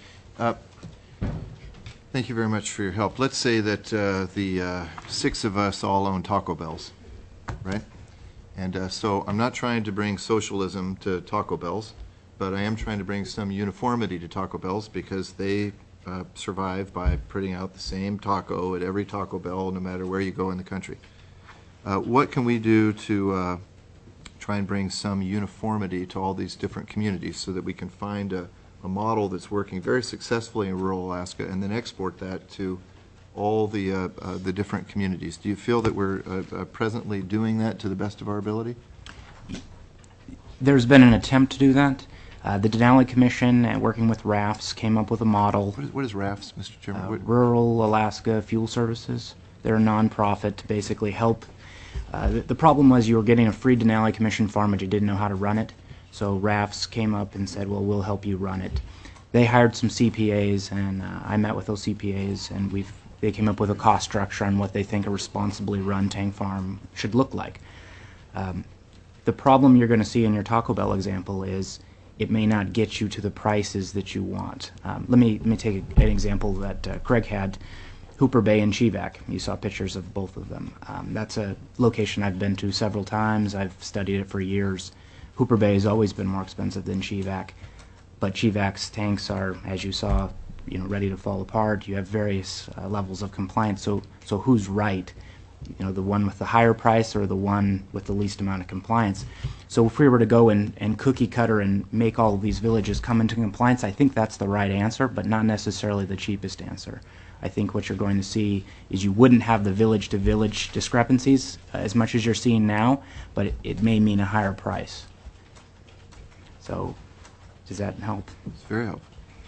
Thank you very much for your help. Let's say that the 6 of us all own Taco Bells, right? And so I'm not trying to bring socialism to Taco Bells, but I am trying to bring some uniformity to Taco Bells because they survive by putting out the same taco at every Taco Bell, no matter where you go in the country. What can we do to try and bring some uniformity to all these different communities so that we can find a model that's working very successfully in rural Alaska and then export that to all the different communities? Do you feel that we're presently doing that to the best of our ability? There's been an attempt to do that. The Denali Commission, working with RAFS, came up with a model. What is RAFS, Mr. Chairman? Rural Alaska Fuel Services. They're a nonprofit to basically help. The problem was you were getting a free Denali Commission farm, but you didn't know how to run it. So RAFS came up and said, well, we'll help you run it. They hired some CPAs, and I met with those CPAs, and they came up with a cost structure on what they think a responsibly run tank farm should look like. The problem you're going to see in your Taco Bell example is it may not get you to the prices that you want. Let me take an example that Craig had, Hooper Bay and Chivac. You saw pictures of both of them. That's a location I've been to several times. I've studied it for years. Hooper Bay has always been more expensive than Chivac, but Chivac's tanks are, as you saw, ready to fall apart. You have various levels of compliance. So who's right? The one with the higher price or the one with the least amount of compliance? So if we were to go and cookie cutter and make all of these villages come into compliance, I think that's the right answer, but not necessarily the cheapest answer. I think what you're going to see is you wouldn't have the village-to-village discrepancies as much as you're seeing now, but it may mean a higher price. So, does that help? It's very helpful.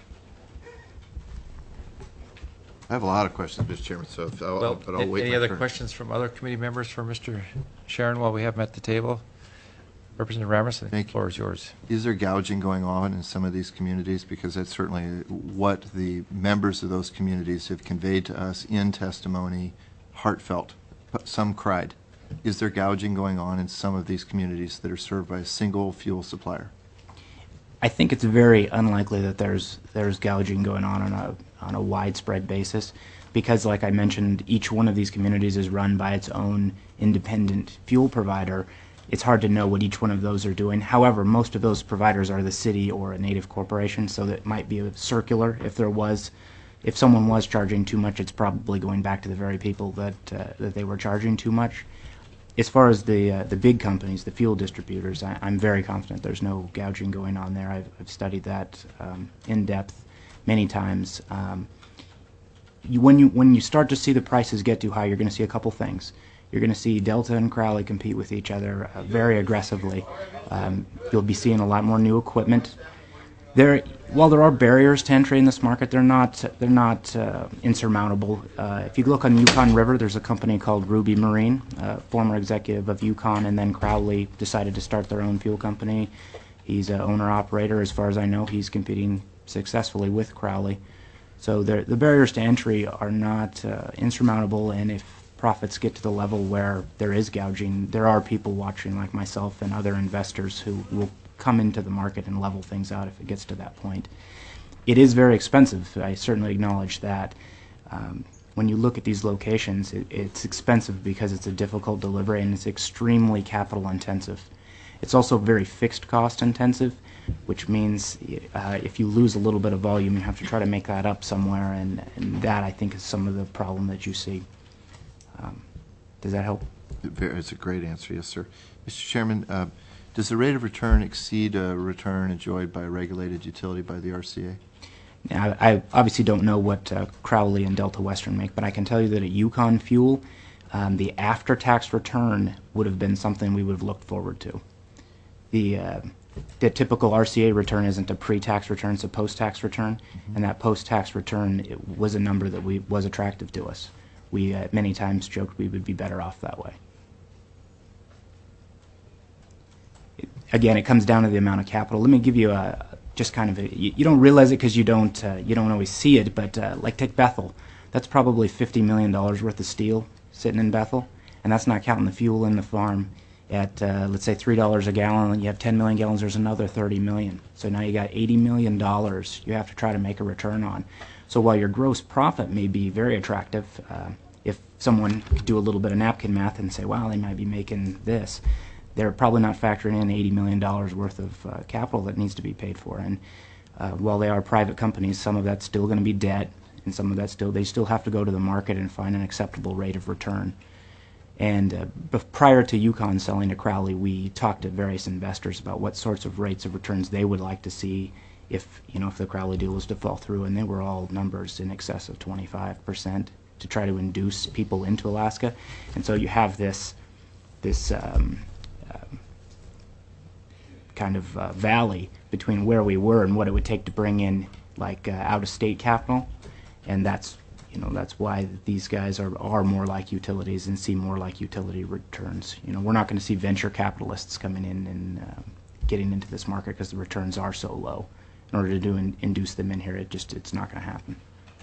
I have a lot of questions, Mr. Chairman, so I'll wait. Any other questions from other committee members for Mr. Sharon while we have him at the table? Representative Reimers, the floor is yours. Is there gouging going on in some of these communities? Because that's certainly what the members of those communities have conveyed to us in testimony, heartfelt. Some cried. Is there gouging going on in some of these communities that are served by a single fuel supplier? I think it's very unlikely that there's gouging going on a widespread basis, because, like I mentioned, each one of these communities is run by its own independent fuel provider. It's hard to know what each one of those are doing. However, most of those providers are the city or a native corporation, so that might be circular. If someone was charging too much, it's probably going back to the very people that they were charging too much. As far as the big companies, the fuel distributors, I'm very confident there's no gouging going on there. I've studied that in depth many times. When you start to see the prices get too high, you're going to see a couple things. You're going to see Delta and Crowley compete with each other very aggressively. You'll be seeing a lot more new equipment. While there are barriers to entry in this market, they're not insurmountable. If you look on Yukon River, there's a company called Ruby Marine, former executive of Yukon, and then Crowley decided to start their own fuel company. He's an owner-operator. As far as I know, he's competing successfully with Crowley. So the barriers to entry are not insurmountable, and if profits get to the level where there is gouging, there are people watching like myself and other investors who will come into the market and level things out if it gets to that point. It is very expensive. I certainly acknowledge that. When you look at these locations, it's expensive because it's a difficult delivery and it's extremely capital intensive. It's also very fixed cost intensive, which means if you lose a little bit of volume, you have to try to make that up somewhere, and that, I think, is some of the problem that you see. Does that help? It's a great answer, yes, sir. Mr. Chairman, does the rate of return exceed a return enjoyed by a regulated utility by the RCA? Now, I obviously don't know what Crowley and Delta Western make, but I can tell you that at Yukon Fuel, the after-tax return would have been something we would have looked forward to. The typical RCA return isn't a pre-tax return, it's a post-tax return, and that post-tax return was a number that was attractive to us. We many times joked we would be better off that way. Again, it comes down to the amount of capital. Let me give you just kind of you don't realize it because you don't always see it, but like take Bethel. That's probably $50 million worth of steel sitting in Bethel, and that's not counting the fuel in the farm. At let's say $3 a gallon, and you have 10 million gallons, there's another 30 million. So now you got $80 million you have to try to make a return on. So while your gross profit may be very attractive, if someone could do a little bit of napkin math and say, wow, they might be making this, they're probably not factoring in $80 million worth of capital that needs to be paid for. And while they are private companies, some of that's still going to be debt, and some of that they still have to go to the market and find an acceptable rate of return. And prior to Yukon selling to Crowley, we talked to various investors about what sorts of rates of returns they would like to see if the Crowley deal was to fall through, and they were all numbers in excess of 25% to try to induce people into Alaska. And so you have this kind of valley between where we were and what it would take to bring in out-of-state capital, and that's why these guys are more like utilities and see more like utility returns. We're not going to see venture capitalists coming in and getting into this market because the returns are so low. In order to induce them in here, it's not going to happen.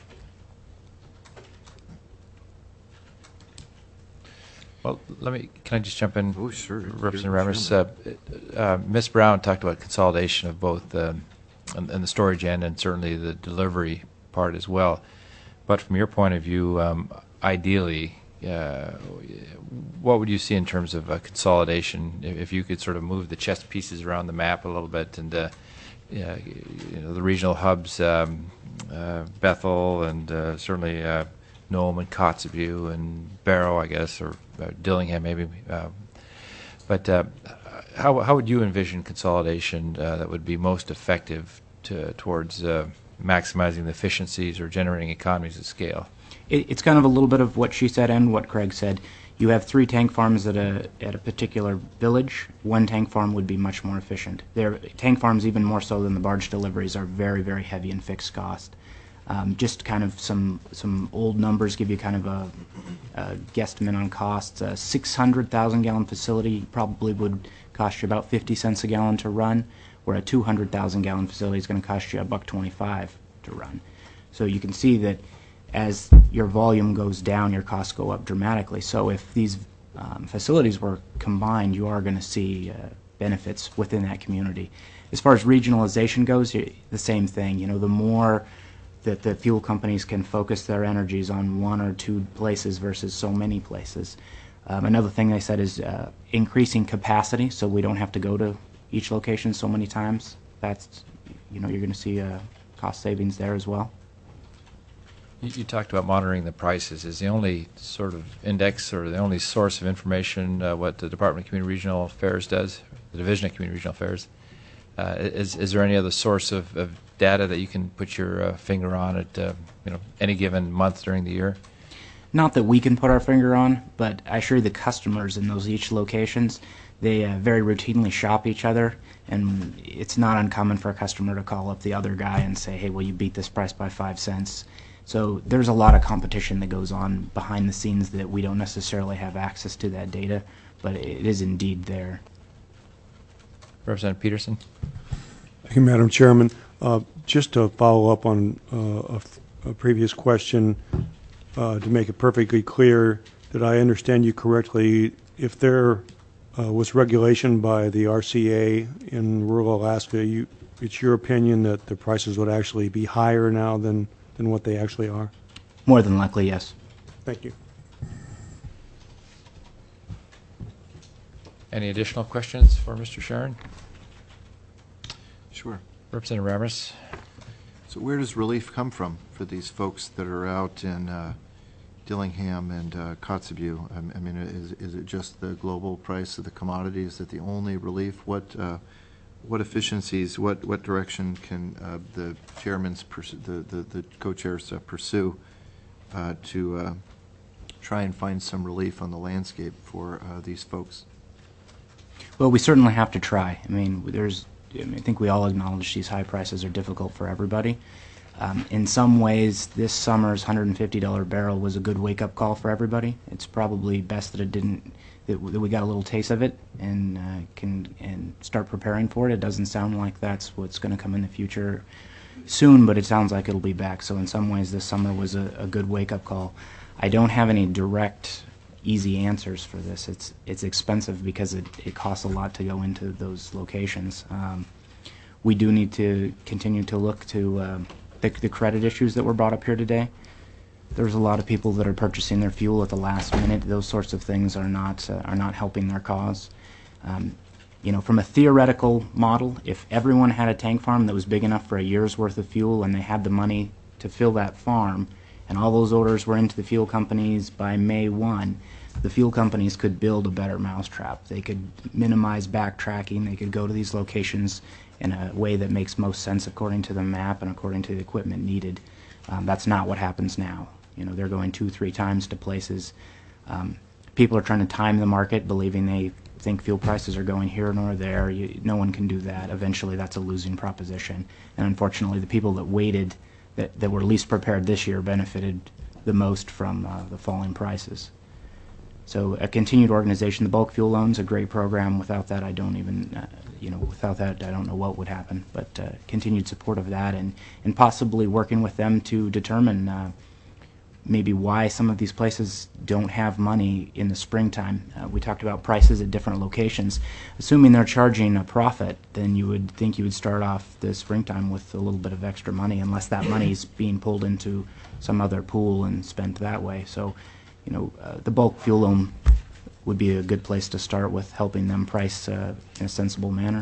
Well, can I just jump in? Oh, sure. Representative Rammers, Ms. Brown talked about consolidation of both and the storage end and certainly the delivery part as well. But from your point of view, ideally, what would you see in terms of consolidation if you could sort of move the chess pieces around the map a little bit and the regional hubs, Bethel and certainly Nome and Kotzebue and Barrow, I guess, or Dillingham maybe. But how would you envision consolidation that would be most effective towards maximizing the efficiencies or generating economies of scale? It's kind of a little bit of what she said and what Craig said. You have 3 tank farms at a particular village. 1 tank farm would be much more efficient. Tank farms, even more so than the barge deliveries, are very, very heavy in fixed cost. Just kind of some old numbers give you kind of a guesstimate on costs. A 600,000 gallon facility probably would cost you about 50 cents a gallon to run, where a 200,000 gallon facility is going to cost you $1.25 to run. So you can see that as your volume goes down, your costs go up dramatically. So if these facilities were combined, you are going to see benefits within that community. As far as regionalization goes, the same thing. The more that the fuel companies can focus their energies on 1 or 2 places versus so many places. Another thing they said is increasing capacity, so we don't have to go to each location so many times. That's, you're going to see cost savings there as well. You talked about monitoring the prices. Is the only sort of index or the only source of information what the Department of Community Regional Affairs does, the Division of Community Regional Affairs? Is there any other source of data that you can put your finger on at any given month during the year? Not that we can put our finger on, but I assure you the customers in those each locations, they very routinely shop each other, and it's not uncommon for a customer to call up the other guy and say, hey, well, you beat this price by 5 cents. So there's a lot of competition that goes on behind the scenes that we don't necessarily have access to that data, but it is indeed there. Representative Peterson. Thank you, Madam Chairman. Just to follow up on a previous question, to make it perfectly clear that I understand you correctly, if there was regulation by the RCA in rural Alaska, it's your opinion that the prices would actually be higher now than what they actually are? More than likely, yes. Thank you. Any additional questions for Mr. Sharon? Sure. Representative Ramirez. So where does relief come from for these folks that are out in Dillingham and Kotzebue? I mean, is it just the global price of the commodity? Is it the only relief? What efficiencies, what direction can the chairman's, the co-chairs pursue to try and find some relief on the landscape for these folks? Well, we certainly have to try. I mean, I think we all acknowledge these high prices are difficult for everybody. In some ways, this summer's $150 barrel was a good wake-up call for everybody. It's probably best that it didn't, that we got a little taste of it and can start preparing for it. It doesn't sound like that's what's going to come in the future soon, but it sounds like it'll be back. So in some ways, this summer was a good wake-up call. I don't have any direct, easy answers for this. It's expensive because it costs a lot to go into those locations. We do need to continue to look to the credit issues that were brought up here today. There's a lot of people that are purchasing their fuel at the last minute. Those sorts of things are not helping their cause. From a theoretical model, if everyone had a tank farm that was big enough for a year's worth of fuel and they had the money to fill that farm, and all those orders were into the fuel companies by May 1, the fuel companies could build a better mousetrap. They could minimize backtracking. They could go to these locations in a way that makes most sense according to the map and according to the equipment needed. That's not what happens now. They're going 2-3 times to places. People are trying to time the market, believing they think fuel prices are going here nor there. No one can do that. Eventually, that's a losing proposition. And unfortunately, the people that waited, that were least prepared this year, benefited the most from the falling prices. So a continued organization, the bulk fuel loan's a great program. Without that, I don't even, without that, I don't know what would happen. But continued support of that and possibly working with them to determine maybe why some of these places don't have money in the springtime. We talked about prices at different locations. Assuming they're charging a profit, then you would think you would start off the springtime with a little bit of extra money, unless that money is being pulled into some other pool and spent that way. So, the bulk fuel loan would be a good place to start with, helping them price in a sensible manner.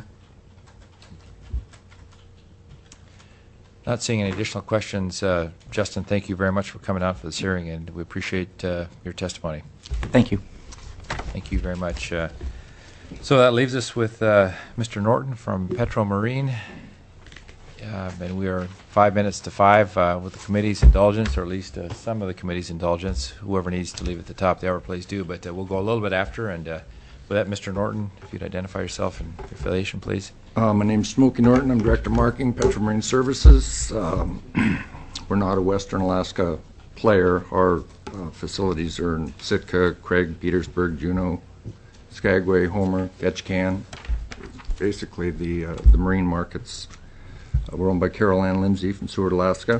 Not seeing any additional questions. Justin, thank you very much for coming out for this hearing, and we appreciate your testimony. Thank you. Thank you very much. So that leaves us with Mr. Norton from Petro Marine. And we are 5 minutes to 5 with the committee's indulgence, or at least some of the committee's indulgence. Whoever needs to leave at the top of the hour, please do. But we'll go a little bit after. And with that, Mr. Norton, if you'd identify yourself and your affiliation, please. My name's Smokey Norton. I'm Director of Marketing, Petro Marine Services. We're not a Western Alaska player. Our facilities are in Sitka, Craig, Petersburg, Juneau, Skagway, Homer, Ketchikan. Basically, the marine markets. We're owned by Carol Ann Lindsay from Seward, Alaska.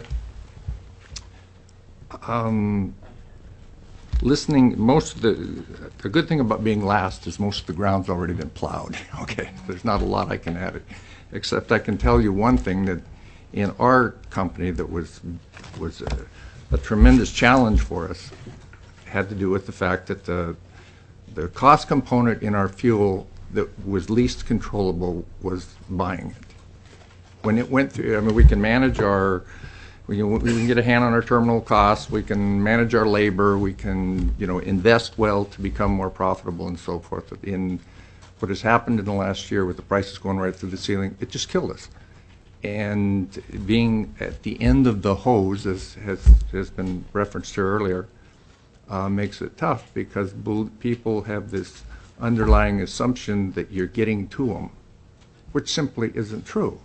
The good thing about being last is most of the ground's already been plowed. Okay, there's not a lot I can add, except I can tell you one thing, that in our company that was a tremendous challenge for us had to do with the fact that the cost component in our fuel that was least controllable was buying it. When it went through, we can manage our We can get a hand on our terminal costs, we can manage our labor, we can, invest well to become more profitable and so forth. In what has happened in the last year with the prices going right through the ceiling, it just killed us. And being at the end of the hose, as has been referenced here earlier, makes it tough because people have this underlying assumption that you're getting to them, which simply isn't true.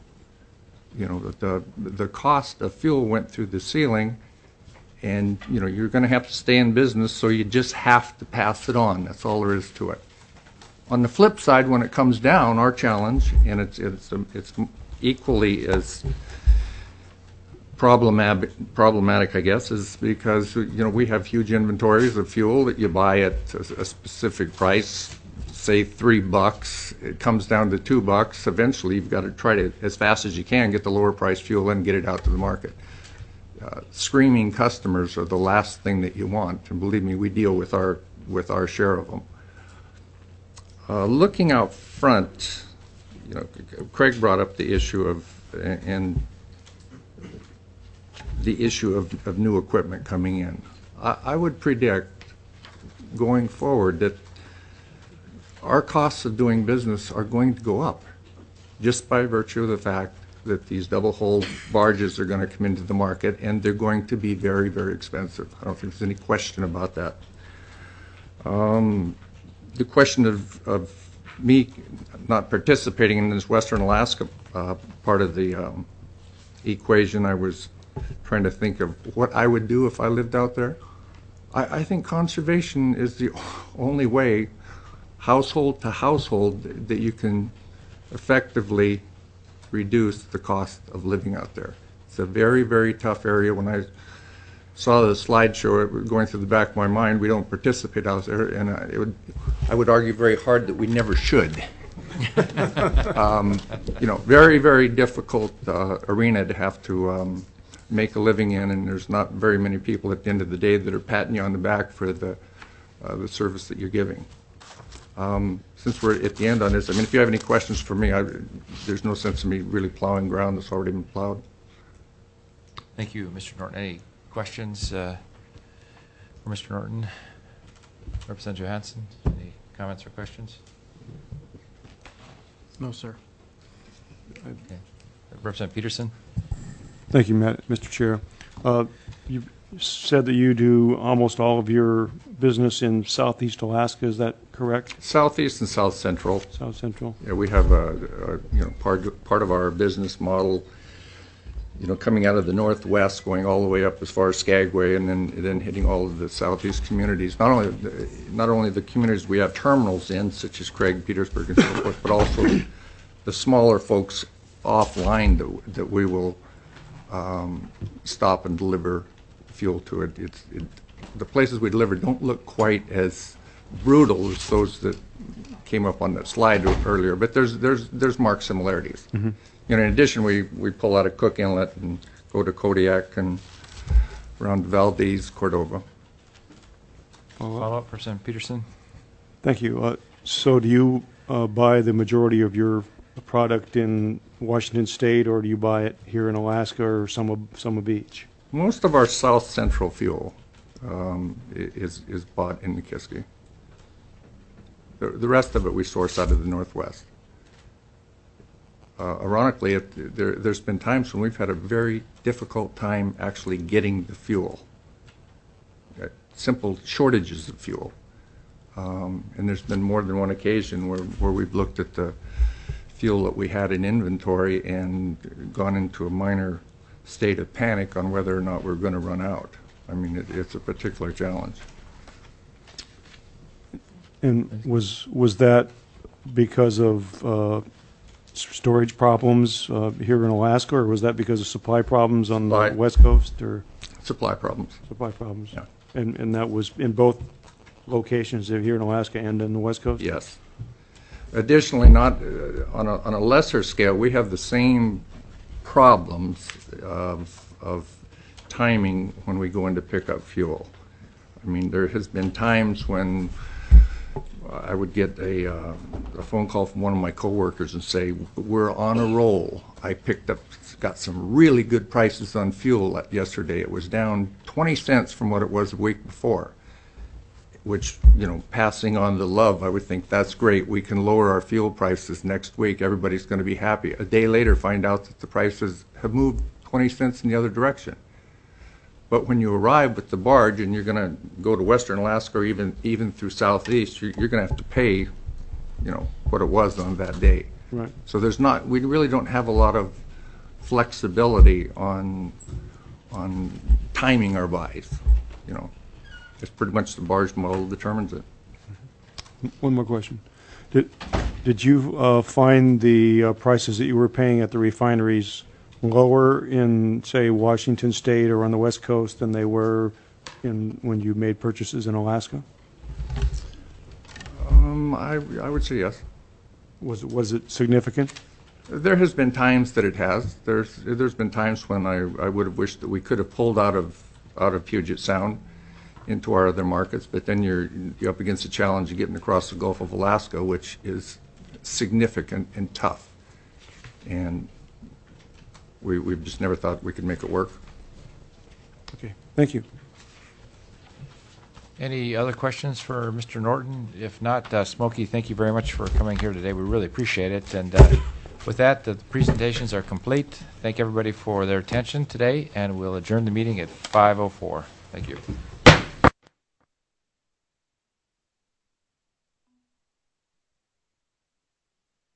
The cost of fuel went through the ceiling, and you're going to have to stay in business, so you just have to pass it on. That's all there is to it. On the flip side, when it comes down, our challenge, and it's equally as problematic, I guess, is because we have huge inventories of fuel that you buy at a specific price, say $3. It comes down to $2. Eventually, you've got to try to, as fast as you can, get the lower price fuel and get it out to the market. Screaming customers are the last thing that you want, and believe me, we deal with our share of them. Looking out front, Craig brought up the issue of new equipment coming in. I would predict going forward that our costs of doing business are going to go up just by virtue of the fact that these double-hull barges are going to come into the market, and they're going to be very, very expensive. I don't think there's any question about that. The question of me not participating in this Western Alaska part of the equation, I was trying to think of what I would do if I lived out there. I think conservation is the only way, household to household, that you can effectively reduce the cost of living out there. It's a very, very tough area. When I saw the slideshow, it was going through the back of my mind, we don't participate out there, and I would argue very hard that we never should. Very, very difficult arena to have to make a living in, and there's not very many people at the end of the day that are patting you on the back for the service that you're giving. Since we're at the end on this, if you have any questions for me, there's no sense in me really plowing ground that's already been plowed. Thank you, Mr. Norton. Any questions for Mr. Norton? Representative Johansson, any comments or questions? No, sir. Okay. Representative Peterson? Thank you, Mr. Chair. You said that you do almost all of your business in Southeast Alaska. Is that correct? Southeast and South Central. South Central. Yeah, we have part of our business model, coming out of the Northwest, going all the way up as far as Skagway, and then hitting all of the Southeast communities. Not only the communities we have terminals in, such as Craig, Petersburg, and so forth, but also the smaller folks offline that we will stop and deliver fuel to. The places we deliver don't look quite as brutal as those that came up on that slide earlier, but there's marked similarities. Mm-hmm. In addition, we pull out of Cook Inlet and go to Kodiak and around Valdez, Cordova. Follow-up, Representative Peterson? Thank you. So do you buy the majority of your product in Washington State, or do you buy it here in Alaska or Summa Beach? Most of our South Central fuel is bought in Nikiski. The rest of it we source out of the Northwest. Ironically, there's been times when we've had a very difficult time actually getting the fuel. Simple shortages of fuel. And there's been more than one occasion where we've looked at the fuel that we had in inventory and gone into a minor state of panic on whether or not we're going to run out. It's a particular challenge. And was that because of storage problems here in Alaska, or was that because of supply problems on the West Coast? Or supply problems. Supply problems. Yeah. And that was in both locations here in Alaska and in the West Coast? Yes. Additionally, not on a lesser scale, we have the same problems of timing when we go in to pick up fuel. There has been times when I would get a phone call from one of my coworkers and say, we're on a roll. I got some really good prices on fuel yesterday. It was down 20 cents from what it was the week before, which, passing on the love, I would think that's great. We can lower our fuel prices next week. Everybody's going to be happy. A day later, find out that the prices have moved 20 cents in the other direction. But when you arrive with the barge and you're going to go to Western Alaska or even through Southeast, you're going to have to pay, what it was on that day. Right. So we really don't have a lot of flexibility on timing our buys. It's pretty much the barge model determines it. One more question. Did you find the prices that you were paying at the refineries lower in, say, Washington State or on the West Coast than they were when you made purchases in Alaska? I would say yes. Was it significant? There has been times that it has. There's been times when I would have wished that we could have pulled out of Puget Sound into our other markets, but then you're up against the challenge of getting across the Gulf of Alaska, which is significant and tough. And we've just never thought we could make it work. Okay, thank you. Any other questions for Mr. Norton? If not, Smokey, thank you very much for coming here today. We really appreciate it. And with that, the presentations are complete. Thank everybody for their attention today, and we'll adjourn the meeting at 5:04. Thank you.